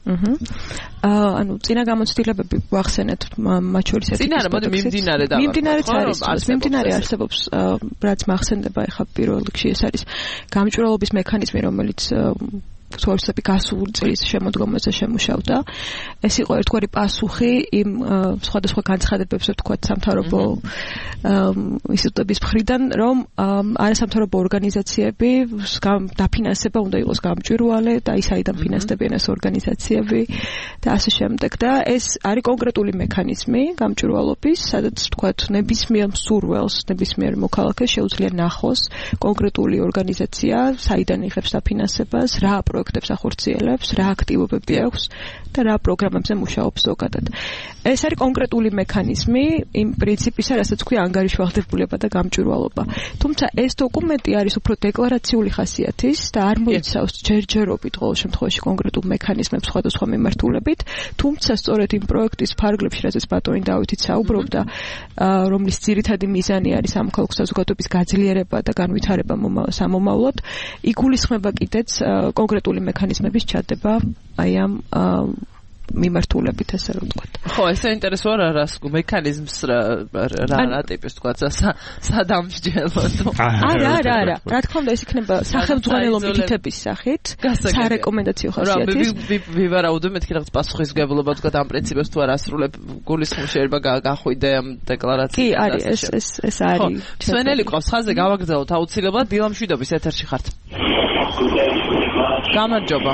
ანუ წინა გამოცდილებები ვახსენეთ, მათ შორის ერთი მიმდინარე არსებობს, რაც მახსენდება ახლა პირველ რიგში, ეს არის გამჭვირვალობის მექანიზმი, რომელიც სოციალისტები გასული წლის შემოდგომაზე შემუშავდა. ეს იყო ერთგვარი პასუხი იმ სხვადასხვა განცხადებებს, ვთქვათ, სამთავრობო ინსტიტუტების მხრიდან, რომ არასამთავრობო ორგანიზაციები დაფინანსება უნდა იყოს გამჭვირვალე და ის აიდან ფინანსდებიან ეს ორგანიზაციები და ასე შემდეგ. და ეს არის კონკრეტული მექანიზმი გამჭვირვალობის, სადაც ვთქვათ, ნებისმიერ მსურველს, ნებისმიერ მოქალაქეს შეუძლია ნახოს კონკრეტული ორგანიზაცია, საიდან იღებს დაფინანსებას, რა პროექტებს ახორციელებს, რა აქტივობები აქვს და რა პროგრამებზე მუშაობს ზოგადად. ეს არის კონკრეტული მექანიზმი იმ პრინციპისა, რასაც ქვია ანგარიშვალდებულება და გამჭვირვალობა. თუმცა ეს დოკუმენტი არის უფრო დეკლარაციული ხასიათის და არ მოიცავს ჯერჯერობით ყოველ შემთხვევაში კონკრეტულ მექანიზმებს სხვადასხვა მიმართულებით, თუმცა სწორედ იმ პროექტის ფარგლებში, რასაც ბატონი დავითიც საუბრობდა, რომლის ძირითადი მიზანი არის სამოქალაქო საზოგადოების გაძლიერება და განვითარება სამომავლოდ, იგულისხმება კიდეც კონკრეტული მექანიზმების ჩადება აი ამ მიმართულებით, ესე რომ ვთქვათ. ხო, ეს საინტერესოა რა მექანიზმს რა ტიპის ვთქვათ, სადამსჯელო. არა. რა თქმა უნდა, ეს იქნება სახელმძღვანელო მითითების სახით, სარეკომენდაციო ხასიათის. ვივარაუდო მეთქი რაღაც პასუხისმგებლობა ვთქვათ ამ პრინციპებს თუ არ ასრულებ, გულისხმობს შეიძლება გახვიდე ამ დეკლარაციას. კი, არის, ეს არის. სვენელი ყავს ხაზზე, გავაგრძელოთ აუცილებლად, დილამშვიდობის ეთერში ხართ. გამარჯობა.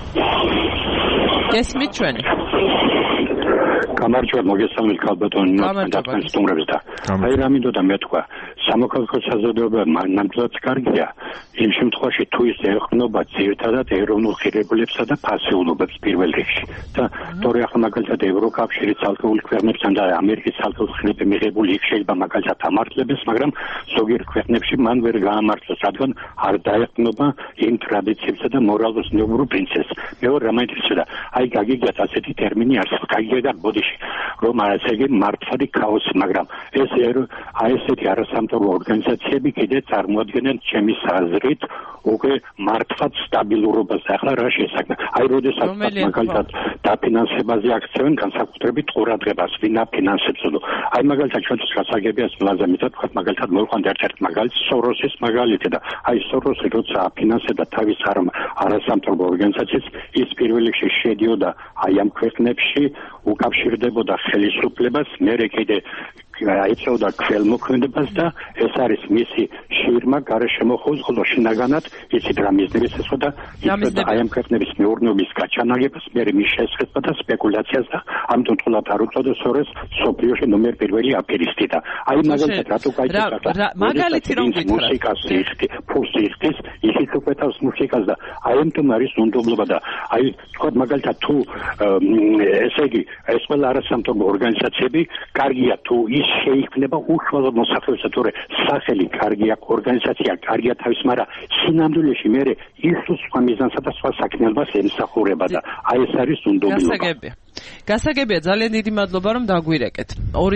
გესმით ჩვენი? გამარჯობა, მოგესალმებით ქალბატონო, ნაცნობად სტუმრებს და აი რა მინდოდა მეთქვა, სამოქალაქო საზოგადოება ნამდვილად კარგია იმ შემთხვევაში თუ ის ეყრდნობა ძირითადად ეროვნულ ღირებულებსა და ფასეულობებს პირველ რიგში და თორე ახლა მაგალითად ევროკავშირის ცალკეული ქვეყნებთან და ამერიკის ცალკეულ ქვეყნებში მიღებული იქ შეიძლება მაგალითად ამართლებს, მაგრამ ზოგიერთ ქვეყნებში მან ვერ გაამართლეს, რადგან არ დაეყრდნობა იმ ტრადიციებსა და მორალურ პრინციპებს. მეორე რა მაინტერესებდა, აი გაგიგიათ ასეთი ტერმინი არსებობს, გაგიგიათ ბოდიში, რომ ასე იგი მართალი ქაოსი, მაგრამ ეს ესეთი არასამთავრობო ორგანიზაციები კიდე წარმოადგენენ ჩემის აზრით უკვე მართლაც სტაბილურობას ახლა რა შესაძლოა აი როდესაც მაგალითად დაფინანსებაზე აქცევენ განსაკუთრებით ყურადღებას ვინ აფინანსებსო აი მაგალითად ჩვენთვის გასაგებია ლაზა მითხრა თქვა მაგალითად მოვყვანთ ერთ-ერთ მაგალითს სოროსის მაგალითი და აი სოროსი როცა აფინანსებდა თავის არასამთავრობო ორგანიზაციებს ის პირველ რიგში შედიოდა აი ამ ქვეყნებში უკავშირდებოდა ხელისუფლებას მერე კიდე აიწევდა ქველმოქმედებას და ეს არის მისი შირმა გარშემოხოს ხოლო შინაგანად იცით რა მიზნებს ესოდა აი ამ ქვეყნების მეურნეობის გაჩანაგებას მერე მის შესაძლებლობა და სპეკულაციას და ამიტომ თულად არ უწოდა სოროს სოფლიოში ნომერ პირველი აფერისტი და აი მაგალითად რატო გაიწევდა მაგალითი რომ მუსიკას იხდი ფულს იხდის ისიც უყვეთავს მუსიკას და აი ამიტომ არის უნდობლობა და აი თქვა მაგალითად თუ ესე იგი ეს ყველა არასამთავრობო ორგანიზაციები კარგია თუ შეიქმნება უშუალოდ მოსახლეობისა თორე სახელი კარგია ორგანიზაცია კარგია თავის მაგრამ სინამდვილეში მე ის სხვა მიზანსა და სხვა საქმიანობას ემსახურება და აი ეს არის უნდობლობა გასაგებია ძალიან დიდი მადლობა რომ დაგვირეკეთ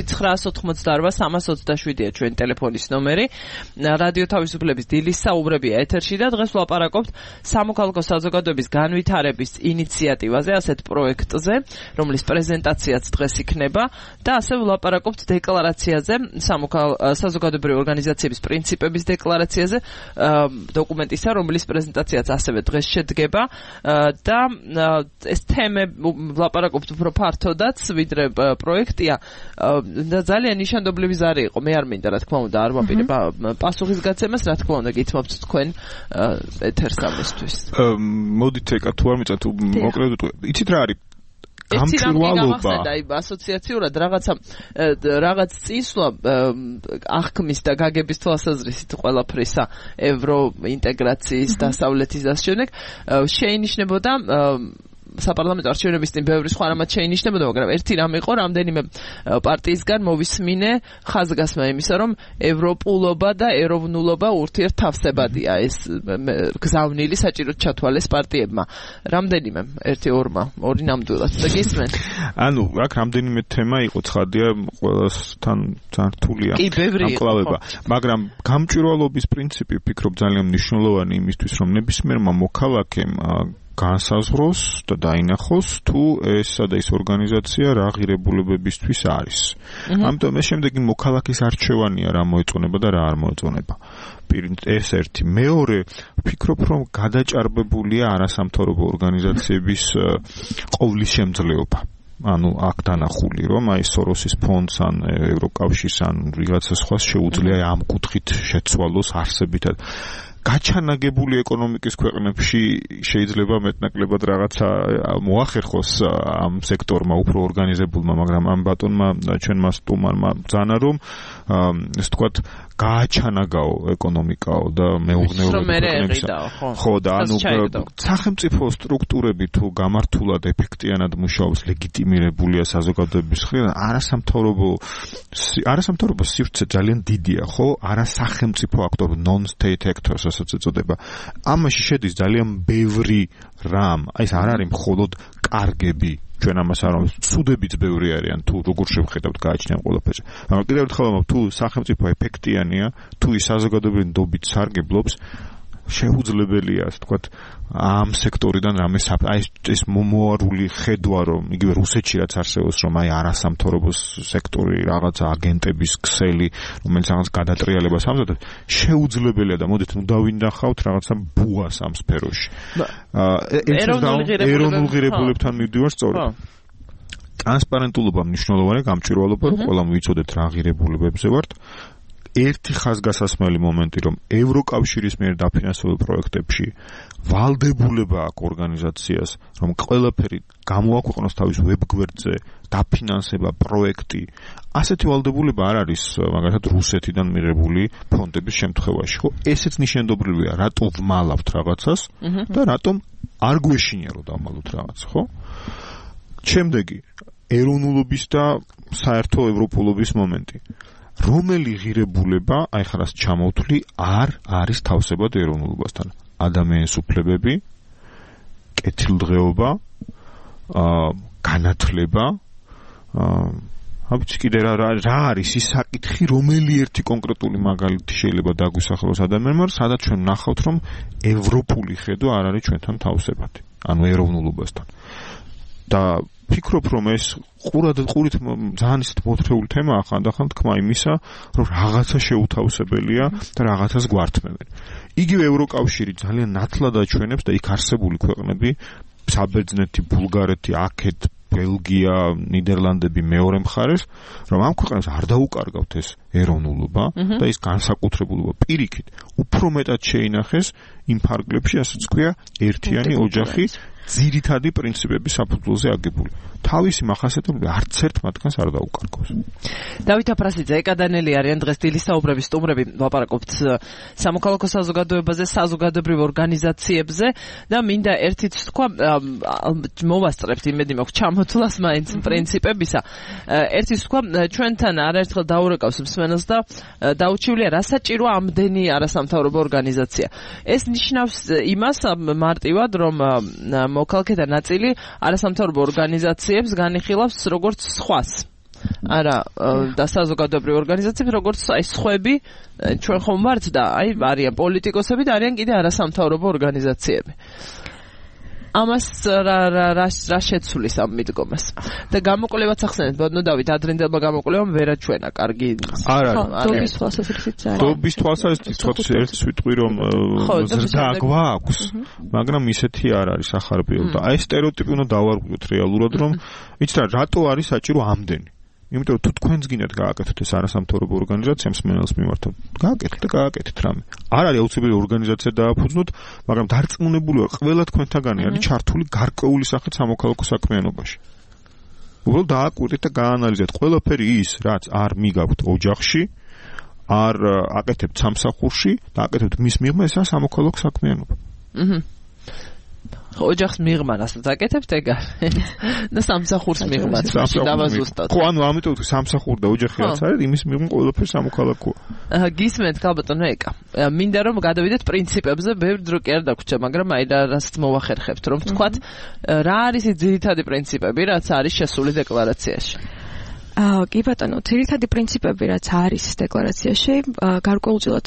2988-327-ია ჩვენი ტელეფონის ნომერი რადიო თავისუფლების დილის საუბრებია ეთერში და დღეს ვლაპარაკობთ სამოქალაქო საზოგადოების განვითარების ინიციატივაზე ასეთ პროექტზე რომლის პრეზენტაციაც დღეს იქნება და ასე ვლაპარაკობთ დეკლარაციაზე საზოგადოებრივი ორგანიზაციების პრინციპების დეკლარაციაზე დოკუმენტისა რომლის პრეზენტაციაც ასევე დღეს შედგება და ეს თემები ვლაპარაკობთ უფრო ფართოდაც ვიდრე პროექტია და ძალიან ნიშანდობლივი ზარი იყო მე არ მინდა რა თქმა უნდა არ ვაპირებ პასუხისგაცემას რა თქმა უნდა გითმობთ თქვენ ეთერს ამისთვის მოდით ეკა თუ არ მიწათ მოკლედ იცით რა არის გამჭვირვალობა აი ასოციაციურად რაღაც წინსვლა აღქმის და გაგების თვალსაზრისით ყველაფრისა ევრო ინტეგრაციის დასავლეთის და შემდეგ შეინიშნებოდა საპარლამენტო არჩევნების წინ ბევრი სხვა რამაც შეინიშნებოდა, მაგრამ ერთი რამ იყო, რამდენიმე პარტიისგან მოვისმინე ხაზგასმა იმისა, რომ ევროპულობა და ეროვნულობა ურთიერთთავსებადია ეს გზავნილი საჭიროდ ჩათვალეს პარტიებმა. რამდენიმე, ორი ნამდვილად და გისმენ. ანუ, აქ რამდენიმე თემა იყო, ცხადია, ყველასთან რთულია ამკლავება, მაგრამ გამჭვირვალობის პრინციპი ვფიქრობ ძალიან მნიშვნელოვანი იმისთვის, რომ ნებისმიერმა მოქალაქემ განსაზღვროს და დაინახოს თუ ესა და ის ორგანიზაცია რა ღირებულებებისთვის არის. ამიტომ ეს შემდეგი მოქალაქის არჩევანია რა მოეწონება და რა არ მოეწონება. ეს ერთი. მეორე, ვფიქრობ რომ გადაჭარბებულია არასამთავრობო ორგანიზაციების ყოვლის შემძლეობა. ანუ აქ დანახული რომ აი სოროსის ფონდს ან ევროკავშირს ან ვიღაცა სხვას შეუძლია ამ კუთხით შეცვალოს არსებითად. გაჩანაგებული ეკონომიკის ქვეყნებში შეიძლება მეტნაკლებად რაღაცა მოახერხოს ამ სექტორმა უფრო ორგანიზებულმა, მაგრამ ამ ბატონმა ჩვენმა სტუმარმა ბრძანა რომ ეს თქვათ გააჩანაგაო ეკონომიკაო და მეურნეობის ხო და ანუ სახელმწიფო სტრუქტურები თუ გამართულად ეფექტიანად მუშაობს ლეგიტიმირებულია საზოგადოების მხრიდან არასამთავრობო სივრცე ძალიან დიდია ხო არასახელმწიფო აქტორ non-state actors ასაც ეწოდება ამაში შედის ძალიან ბევრი რამ აი ეს არ არის მხოლოდ კარგები ჩვენ ამას არ ვამბობთ, ცუდებიც ბევრი არიან თუ როგორ შევხედავთ გააჩნია ყველაფერზე. მაგრამ კიდევ ერთხელ ვამბობ, თუ სახელმწიფო ეფექტიანია, თუ ის საზოგადოებრივი ნდობით სარგებლობს, შეუძლებელია, ასე ვთქვათ, ამ სექტორიდან რამე აი ეს მომოარული ხედვა, რომ იგივე რუსეთში რაც არსებობს, რომ აი არასამთავრობო სექტორი, რაღაცა აგენტების ქსელი, რომელიც რაღაც გადატრიალებას ამზადებს, შეუძლებელია და მოდით ნუ დავინახავთ რაღაცა ბუას ამ სფეროში. ეროვნულ ღირებულებებთან მივდივარ სწორედ. ტრანსპარენტულობა მნიშვნელოვანია, გამჭვირვალობა, რომ ყველამ ვიცოდეთ რა ღირებულებებზე ვართ. ერთი ხაზგასასმელი მომენტი, რომ ევროკავშირის მიერ დაფინანსებულ პროექტებში ვალდებულება აქვს ორგანიზაციას, რომ ყველაფერი გამოაქვეყნოს თავის ვებგვერდზე, დაფინანსება პროექტი. ასეთი ვალდებულება არ არის მაგალითად რუსეთიდან მიღებული ფონდების შემთხვევაში, ხო? ესეც ნიშანდობლივია, რატო ვმალავთ რაღაცას და რატომ არ გვეშინია რომ დავმალოთ რაღაც, ხო? შემდეგი, ეროვნულობის და საერთო ევროპულობის მომენტი. რომელი ღირებულება, აი ხარას ჩამოვთვლი, არ არის თავსებად ეროვნულობასთან. ადამიანის უფლებები, კეთილდღეობა, განათლება, აბიცი კიდე რა არის ის საკითხი, რომელი ერთი კონკრეტული მაგალითი შეიძლება დაგვისახელოს ადამიანმა, სადაც ჩვენ ნახავთ, რომ ევროპული ხედვა არ არის ჩვენთან თავსებადი, ანუ ეროვნულობასთან. და ფიქრობ, რომ ეს ყურით ძალიან ისეთ მოთხრეული თემაა ხანდახან თქმა იმისა, რომ რაღაცა შეუთავსებელია და რაღაცას გვართმევენ. იგივე ევროკავშირი ძალიან ნათლად აჩვენებს და იქ არსებული ქვეყნები, საბერძნეთი, ბულგარეთი, აქეთ ბელგია, ნიდერლანდები მეორე მხარეს, რომ ამ ქვეყნებს არ დაუკარგავთ ეს ეროვნულობა და ის განსაკუთრებულობა პირიქით უფრო მეტად შეინახეს იმ ფარგლებში, ასაც ქვია ერთიანი ოჯახი, ძირითადი პრინციპების საფუძველზე აგებული. თავისი მახასიათებლები არც ერთ მათგანს არ დაუკარგავს. დავით აფრასიძე, ეკადანელი არიან დღეს დილის საუბრების სტუმრები, ვაპარაკობთ სამოქალაქო საზოგადოებაზე, საზოგადოებრივ ორგანიზაციებზე და მინდა ერთიც თქვა, მოვასწრებთ იმედი მაქვს ჩამოთვლას მაინც პრინციპებისა. ერთიც თქვა, ჩვენთან არაერთხელ დაურეკავს მსმენელს და დაუჩივლია, რა საჭიროა ამდენი არასამთავრობო ორგანიზაცია. ეს ნიშნავს იმას მარტივად, რომ მოქალაქეთა ნაწილი არასამთავრობო ორგანიზაციებს განიხილავს როგორც სხვას. არა, და საზოგადოებრივ ორგანიზაციებს როგორც აი სხვები, ჩვენ ხომ ვართ და აი არიან პოლიტიკოსები და არიან კიდე არასამთავრობო ორგანიზაციები. ამას რა შეცვლის ამ მიდგომას? და გამოკვლევაც ახსენეთ, ბატონო დავით, ადრინდელმა გამოკვლევამ ვერაჩვენა კარგი. არა, დობის თვალსაზრისით არა. დობის თვალსაზრისით თქოს ერთს ვიტყვი, რომ ზრდა გვაქვს, მაგრამ ისეთი არ არის ახარბიელ და აი სტერეოტიპი უნდა დავარღვიოთ რეალურად, რომ იცით რა, რატო არის საჭირო ამდენი? იმიტომ რომ თუ თქვენს გინდათ გააკეთოთ ეს არასამთავრობო ორგანიზაცია მსმენელს მიმართ, გააკეთეთ და გააკეთეთ რამე. არ არის აუცილებელი ორგანიზაცია დააფუძნოთ, მაგრამ დარწმუნებული ვარ, ყველა თქვენთაგანი არის ჩართული გარკვეული სახით სამოქალაქო საქმიანობაში. უბრალოდ დააკვირდეთ და გაანალიზეთ ყველაფერი ის, რაც არ მიგაქვთ ოჯახში, არ აკეთებთ სამსახურში და აკეთებთ მის მიღმა, ესაა სამოქალაქო საქმიანობა. ოჯახს მიღმა რასაც აკეთებთ ეგ არის და სამსახურს მიღმაც დავაზუსტოთ. ხო, ანუ ამიტომ სამსახური და ოჯახი რაც არის, იმის მიღმა ყველაფერი სამოქალაქოა. გისმენთ ქალბატონო ეკა. მინდა რომ გადავიდეთ პრინციპებზე, ბევრი დრო კი არ დაგვრჩა, მაგრამ აი რასაც მოვახერხებთ, რომ ვთქვათ, რა არის ეს ძირითადი პრინციპები, რაც არის შესული დეკლარაციაში? კი ბატონო, ძირითადი პრინციპები რაც არის დეკლარაციაში, გარკვეულწილად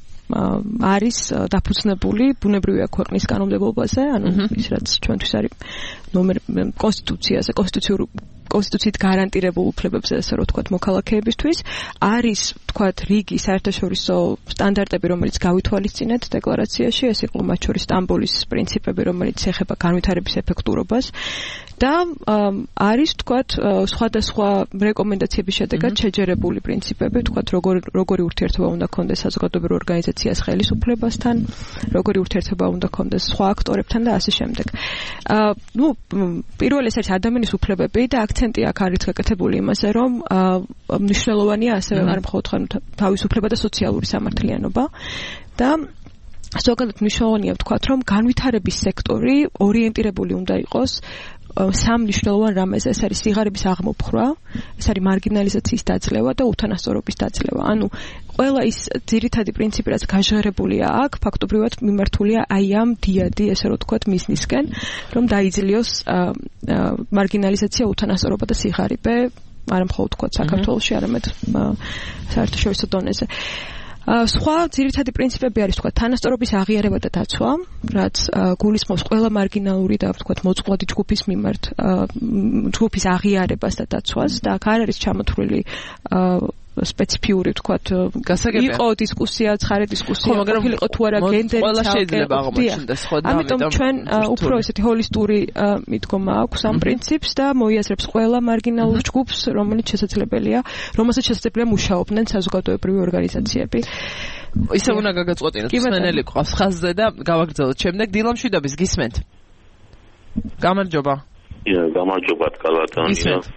არის დაფუძნებული ბუნებრივია ქვეყნის კანონმდებლობაზე, ანუ ის რაც ჩვენთვის არის კონსტიტუციაზე, კონსტიტუციით გარანტირებულ უფლებებზე, ასე რომ ვთქვათ, მოქალაქეებისთვის, არის, ვთქვათ, რიგი საერთაშორისო სტანდარტები, რომელიც გავითვალისწინეთ დეკლარაციაში, ეს იყო მათ შორის სტამბოლის პრინციპები, რომელიც ეხება განვითარების ეფექტურობას და არის, ვთქვათ, სხვადასხვა რეკომენდაციების შედეგად შეჯერებული პრინციპები, ვთქვათ, როგორი ურთიერთობა უნდა ქონდეს საზოგადოებრივ ორგანიზაციას ხელისუფლებასთან, როგორი ურთიერთობა უნდა ქონდეს სხვა აქტორებთან და ასე შემდეგ. პირველ ეს არის ადამიანის უფლებები და აქცენტი აქ არის გაკეთებული იმაზე, რომ მნიშვნელოვანია ასევე არ მხოლოდ თავისუფლება და სოციალური სამართლიანობა და ზოგადად მნიშვნელოვანია ვთქვათ, რომ განვითარების სექტორი ორიენტირებული უნდა იყოს სამ მნიშვნელოვან რამეზე, ეს არის სიღარიბის აღმოფხვრა, ეს არის მარგინალიზაციის დაძლევა და უთანასწორობის დაძლევა. ანუ ყველა ის ძირითადი პრინციპი, რაც გაჟღერებულია აქ, ფაქტობრივად მიმართულია აი ამ დიადი, ესე რომ ვთქვათ, მიზნისკენ, რომ დაიძლიოს მარგინალიზაცია, უთანასწორობა და სიღარიბე, არა მხოლოდ ვთქვათ საქართველოში, არამედ საერთაშორისო დონეზე. სხვა ძირითადი პრინციპები არის ვთქვათ თანასწორობის აღიარება და დაცვა, რაც გულისხმობს ყველა მარგინალური და ვთქვათ მოწყვლადი ჯგუფის მიმართ ჯგუფის აღიარებას და დაცვას და აქ არ არის ჩამოთვლილი სპეციფიური ვთქვათ იყო დისკუსია, ცხარე დისკუსია, მაგრამ იყო თუ არა გენდერი ყველა შეიძლება აღმოჩნდეს ხო და ამიტომ ჩვენ უფრო ესეთი ჰოლისტური მიდგომა აქვს ამ პრინციპს და მოიაზრებს ყველა მარგინალურ ჯგუფს, რომელსაც შესაძლებელია მუშაობდნენ საზოგადოებრივი ორგანიზაციები. ისე უნდა გაგაწყვეტინოთ, მსმენელი ყავს ხაზზე და გავაგრძელოთ შემდეგ. დილამშვიდობის გისმენთ. გამარჯობა. გამარჯობა კალათანი.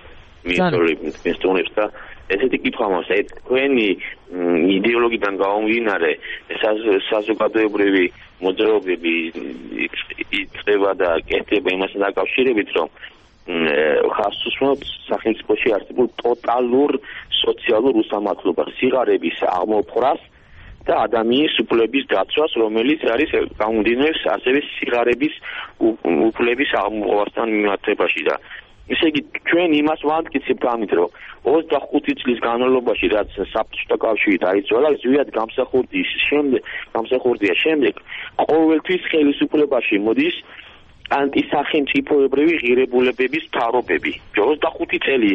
მისტორებს და ესეთი კითხვა მაქვს, თქვენი იდეოლოგიიდან გამომდინარე საზოგადოებრივი მოძრაობები იწყება და კეთდება იმასთან დაკავშირებით, რომ ხაზს უსმენთ სახელმწიფოში არსებულ ტოტალურ სოციალურ უსამართლობას, სიღარიბის აღმოფხვრას და ადამიანის უფლების დაცვას, რომელიც არის გამომდინარე ასევე სიღარიბის უფლების აღმოფხვასთან მიმართებაში და ესე იგი ჩვენ იმას ვამტკიცებთ ამით, რომ 25 წლის განმავლობაში რაც საბჭოთა კავშირი დაიცვალა, ზვიად გამსახურდია შემდეგ ყოველთვის ხელისუფლებაში მოდის ანტისახელმწიფოებრივი ღირებულებების მთავრობები. 25 წელი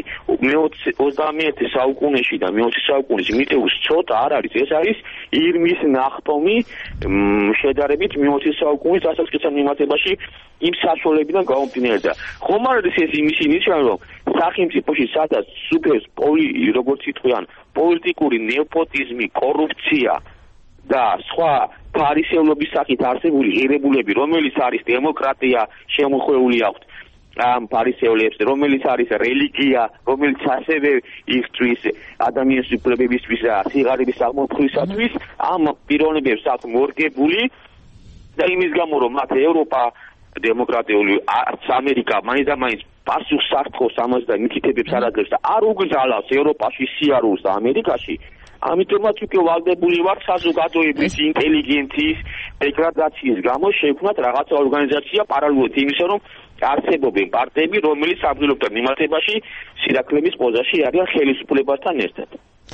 21 საუკუნეში და 20 საუკუნის მიტევის ცოტა არ არის, ეს არის ირმის ნახტომი შედარებით 20 საუკუნის დასაწყისთან მიმართებაში იმ საშუალებიდან გამომდინარე. ხომ არ არის ეს იმის ნიშანი, რომ სახელმწიფოში სადაც სუფევს როგორც იტყვიან, პოლიტიკური ნეპოტიზმი, კორუფცია და სხვა ფარისევლობის სახით არსებული ღირებულები, რომელიც არის დემოკრატია, შემოხვეული აქვს ამ ფარისევლებს, რომელიც არის რელიგია, რომელიც ასევე იხთვის ადამიანის უფლებებისთვის და სიღარიბის აღმოფხვისათვის, ამ პიროვნებებს აქვს მორგებული და იმის გამო, რომ მათ ევროპა დემოკრატიული ამერიკა მაინც და მაინც პასუხს არტყობს ამას და მითითებებს არ აძლევს და არ უგზალავს ევროპაში სიარულს და ამერიკაში. ამიტომაც უკვე ვალდებული ვარ საზოგადოების ინტელიგენციის დეგრადაციის გამო შექმნათ რაღაცა ორგანიზაცია პარალელურად იმისა, რომ არსებობენ პარტიები, რომელიც საბრძოლოებთან მიმართებაში სირაქლების პოზაში არიან ხელისუფლებასთან ერთად.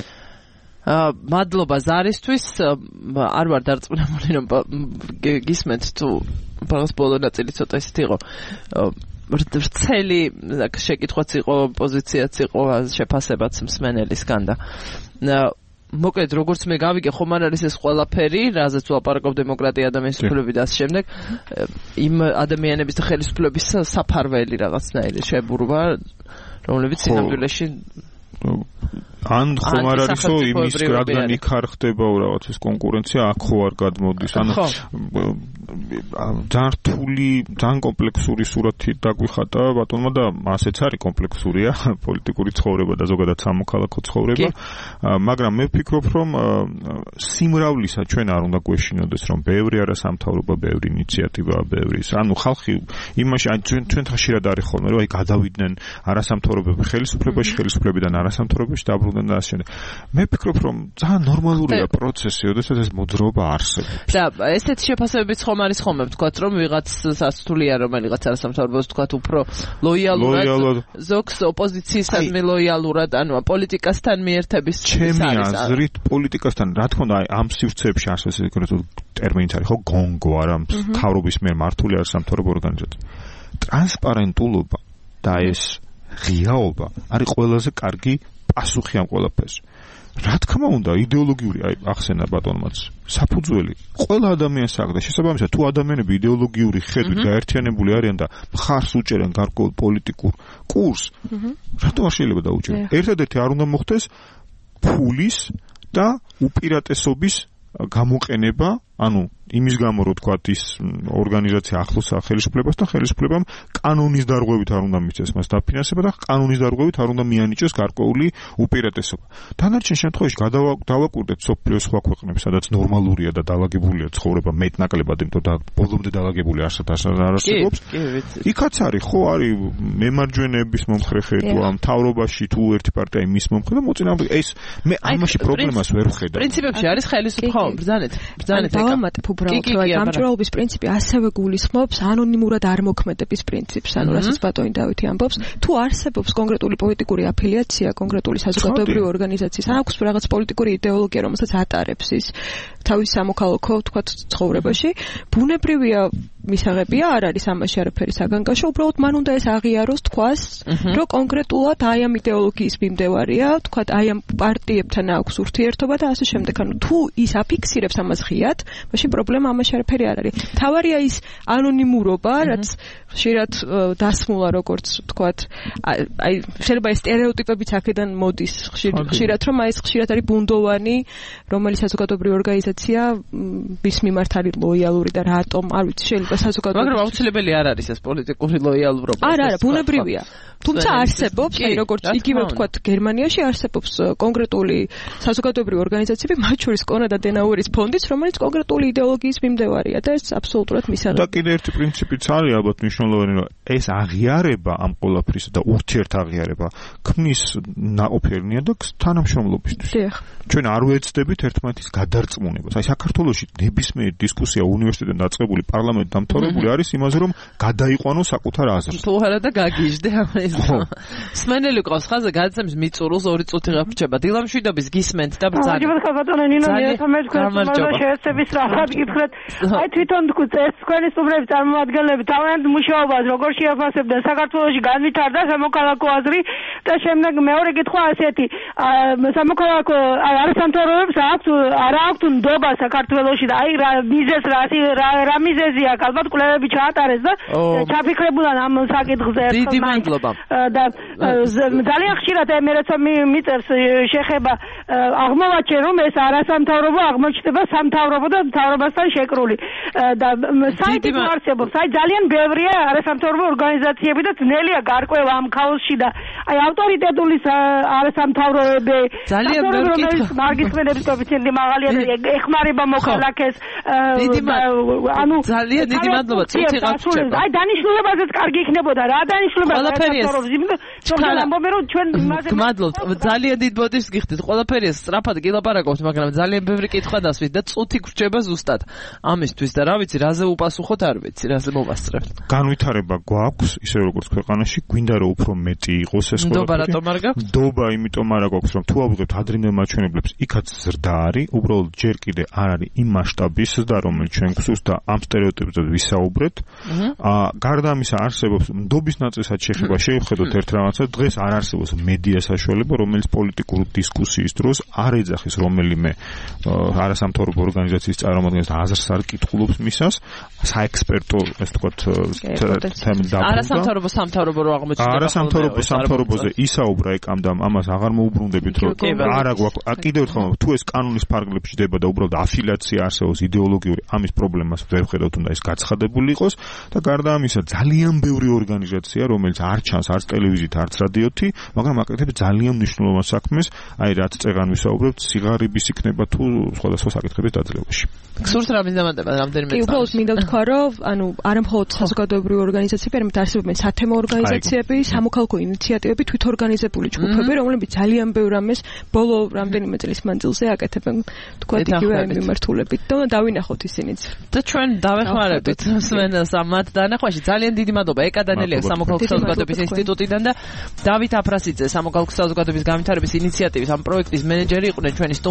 მადლობა ზარისთვის. არ ვარ დარწმუნებული, რომ გისმენთ თუ ბოლოს ბოლო ნაწილი ცოტა ისეთი იყო. ვრცელი შეკითხვაც იყო, პოზიციაც იყო, შეფასებაც მსმენელისგან და მოკლედ როგორც მე გავიგე, ხომ არ არის ეს ყველაფერი, რაზეც ვლაპარაკობ დემოკრატია, ადამიანის უფლებები და ამ შემდეგ იმ ადამიანების და ხელისუფლების საფარველი რაღაცნაირი შებურვა, რომლებიც სინამდვილეში ან ხომ არ არის რომ იმის რადგან იქ არ ხდება რაღაც ეს კონკურენცია, აქ ხო არ გადმოდის. ანუ ძალიან რთული, ძალიან კომპლექსური სურათი დაგვიხატა ბატონმა და ასეც არის კომპლექსურია პოლიტიკური ცხოვრება და ზოგადად სამოქალაქო ცხოვრება, მაგრამ მე ვფიქრობ, რომ სიმრავლისა ჩვენ არ უნდა გვეშინოდეს, რომ ბევრი არასამთავრობო, ბევრი ინიციატივა, ბევრი, ანუ ხალხი იმაში ჩვენ ხშირად არის ხოლმე, რომ აი გადავიდნენ არასამთავრობოები ხელისუფლებაში, ხელისუფლებიდან არასამთავრობოში და და ასე. მე ვფიქრობ, რომ ძალიან ნორმალურია პროცესი, როდესაც ეს მოძრაობა არსებობს. და ესეთი შეფასებებიც ხომ არის ხოლმე, ვთქვათ, რომ ვიღაცას თვლია, რომელიღაც არასამთავრობოს ვთქვათ, უფრო ლოიალურად, ზოგს ოპოზიციისადმი ლოიალურად, ანუ პოლიტიკასთან მიერთების ჩემი აზრით, პოლიტიკასთან, რა თქმა უნდა, ამ სივრცეებში არსებობს ეს კონკრეტული ტერმინიც არის, ხო, გონგო არა, მთავრობის მიერ მართული არასამთავრობო ორგანიზაცია. ტრანსპარენტულობა და ეს ღიაობა არის ყველაზე კარგი პასუხი ამ ყველაფერს. რა თქმა უნდა, იდეოლოგიური, აი ახსენა ბატონმაც, საფუძველი ყველა ადამიანს აქვს და შესაბამისად, თუ ადამიანები იდეოლოგიური ხედვით გაერთიანებული არიან და მხარს უჭერენ გარკვეულ პოლიტიკურ კურსს, რატომ არ შეიძლება დაუჭერონ? ერთადერთი არ უნდა მოხდეს ფულის და უპირატესობის გამოყენება, ანუ იმის გამო რომ თქვათ ის ორგანიზაცია ახლოსაა ხელისუფლებასთან, ხელისუფლებამ კანონის დარღვევით არ უნდა მისცეს მას დაფინანსება და კანონის დარღვევით არ უნდა მიანიჭოს გარკვეული უპირატესობა. დანარჩენ შემთხვევაში დავაკვირდეთ სოფლიოს სხვა ქვეყნებს, სადაც ნორმალურია და დაალაგებულია ცხოვრება მეტნაკლებად, იმიტომ და ბოლომდე დაალაგებული არ არსებობს. იქაც არის, ხო, არის მემარჯვენეების მომხრე თუ ამ მთავრობაში თუ ერთი პარტია იმის მომხრე და მოწინააღმდეგე. ეს მე ამაში პრობლემას ვერ ვხედავ. პრინციპებში არის ხელისუფლება, ბრძანეთ დავამატებ უბრალოდ, რომ გამჭვირვალობის პრინციპი ასევე გულისხმობს ანონიმურად არ მოქმედების პრინციპს, ანუ რასაც ბატონი დავითი ამბობს, თუ არსებობს კონკრეტული პოლიტიკური აფილიაცია, კონკრეტული საზოგადოებრივი ორგანიზაციის, ან აქვს რაღაც პოლიტიკური იდეოლოგია, რომელსაც ატარებს ის თავის სამოქალაქო, თქვათ, ცხოვრებაში, ბუნებრივია მისაღებია, არ არის ამაში არაფერი საგანგაშო, უბრალოდ მან უნდა ეს აღიაროს, თქვას, რომ კონკრეტულად აი ამ იდეოლოგიის მიმდევარია, თქვათ, აი ამ პარტიებთან აქვს ურთიერთობა და ასე შემდეგ. ანუ თუ ის აფიქსირებს ამას ღიად, მაშინ პრობლემა ამაში არაფერი არ არის. თავარია ის ანონიმურობა, რაც ხშირად დასმულა, როგორც თქვათ, აი შეიძლება ეს სტერეოტიპებიც აქედან მოდის ხშირად, რომ აი ეს ხშირად არის ბუნდოვანი, რომელიც საზოგადოებრივი ორგანიზაცია ვის მიმართ არის ლოიალური და რატომ, არ ვიცი, შეიძლება საზოგადოება. მაგრამ აუცილებელი არ არის ეს პოლიტიკური ლოიალურობა. არა, ბუნებრივია. თუმცა არსებობს, აი როგორც იგივე ვთქვათ, გერმანიაში არსებობს კონკრეტული საზოგადოებრივი ორგანიზაციები, მათ შორის კონრად ადენაუერის ფონდიც, რომელიც კონკრეტული იდეოლოგიის მიმდევარია და ეს აბსოლუტურად მისაღებია. და კიდე ერთი პრინციპიც არის ალბათ მნიშვნელოვანი, რომ ეს აღიარება ამ ყველაფრის და ურთიერთაღიარება ქმნის ნაყოფიერ ნიადაგს თანამშრომლობისთვის. ჩვენ არ ვეცდებით ერთმანეთის გადარწმუნებას. აი საქართველოში ნებისმიერი დისკუსია უნივერსიტეტიდან დაწყებული პარლამენტთან დამთავრებული არის იმაზე, რომ გადაიყვანოს საკუთარ აზრს. თუ არა და გაგიჟდე ამას. სმენელი ყავს ხაზე გადაცემის მიწურულს 2 წუთი გავრჩება. დილამშვიდობის გისმენთ და ბრძანა. მოგესალმებით ბატონო ნინო, მე თქვენ შეესწების რაღაც გითხრათ. აი თვითონ ეს თქვენი სტუმრები წარმომადგენლები თავიანთ მუშაობას როგორ შეაფასებდნენ საქართველოში განვითარდა სამოქალაქო აზრი და შემდეგ მეორე კითხვა ასეთი სამოქალაქო არასამთავრობოებს არა აქვთ ნდობა საქართველოში და აი რა მიზეზ რა მიზეზი აქვს ალბათ კვლევები ჩაატარეს და ჩაფიქრებულან ამ საკითხზე დიდი მადლობა და ძალიან ხშირად მე როცა მიწევს შეხება აღმოვაჩენ რომ ეს არასამთავრობო აღმოჩნდება სამთავრობო და მთავრობასთან შეკრული და საიტი არსებობს აი ძალიან ბევრია არასამთავრობო ორგანიზაციები და ძნელია გარკვევა ამ ქაოსში და აი ავტორიტეტული არასამთავრობოები ძალიან ბევრი მარგისმენების კოეფიციენტი მაღალია და ეხმარება მოქალაქეს ანუ ძალიან დიდი მადლობა წუთი გავრჩება აი დანიშნულებაზეც კარგი იქნებოდა რა დანიშნულება ამბობენ რომ ჩვენ იმაზე გმადლობთ ძალიან დიდ ბოდიშს გიხდით ყველაფერია სწრაფად გილაპარაკობთ მაგრამ ძალიან ბევრი კითხვა დასვით და წუთი გვრჩება ზუსტად ამისთვის და რა ვიცი რაზე უპასუხოთ არ ვიცი რაზე მოვასწრებთ განვითარება გვაქვს ისე როგორც ქვეყანაში გვინდა რომ უფრო მეტი იყოს ეს ნდობა რატომ არ გაქვს ნდობა იმიტომ არ აქვს რომ თუ ავიღებთ ადრინდელ მაჩვენებლებს იქაც ზრდა არის უბრალოდ ჯერ კიდე არ არის იმ მასშტაბის ზრდა რომელიც ჩვენ გვსურს და ამ სტერეოტიპებზე ვისაუბრეთ გარდა ამისა არსებობს ნდობის ნაწილსაც შეხება შევხედოთ ერთ რაღაცას დღეს არ არსებობს მედია საშუალება რომელიც პოლიტიკური დისკუსიის დროს არ ეძახის რომელიმე არასამთავრობო ორგანიზაციის წარმომადგენელს აზრს არ კითხულობს მისას საექსპერტო ეს თქვათ არასამთავრობო სამთავრობო რო აღმოჩნდა არასამთავრობო სამთავრობოზე ისაუბრა ეკამდამ ამას აღარ მოუბრუნდებით რომ არა გვაქვს კიდევ ერთხელ თუ ეს კანონის ფარგლებში დება და უბრალოდ αφილაცია არსებობს იდეოლოგიური ამის პრობლემას ვერ ხედავთ უნდა ეს გაცხადებული იყოს და გარდა ამისა ძალიან ბევრი ორგანიზაცია რომელიც არ ჩანს არც ტელევიზიით არც რადიოთი მაგრამ აკეთებს ძალიან მნიშვნელოვან საქმეს აი რაც წეგან ვისაუბრებთ სიღარიბის იქნება თუ სხვადასხვა საკითხების დაძლევაში გსურთ რა მიზანდება რამდენიმე წამს უბრალოდ მინდა ვთქვა რომ ანუ არა მხოლოდ საზოგადოებრივი ორგანიზაციები არამედ არსებობენ სათემო ორგანიზაციები სამოქალაქო ინიციატივები თვითორგანიზებული ჯგუფები რომლებიც ძალიან ბევრ ამას ბოლო რამდენიმე წლის მანძილზე აკეთებენ თქვათ იგივე მიმართულებით და დავინახოთ ისინიც და ჩვენ დავეხმარებით სმენელს ამათ დანახვაში ძალიან დიდი მადლობა ეკა დანელიას სამოქალაქო საზოგადოების ინსტიტუტიდან და დავით აფრასიძე სამოქალაქო საზოგადოების განვითარების ინიციატივის ამ პროექტის მენეჯერი იყვნენ ჩვენი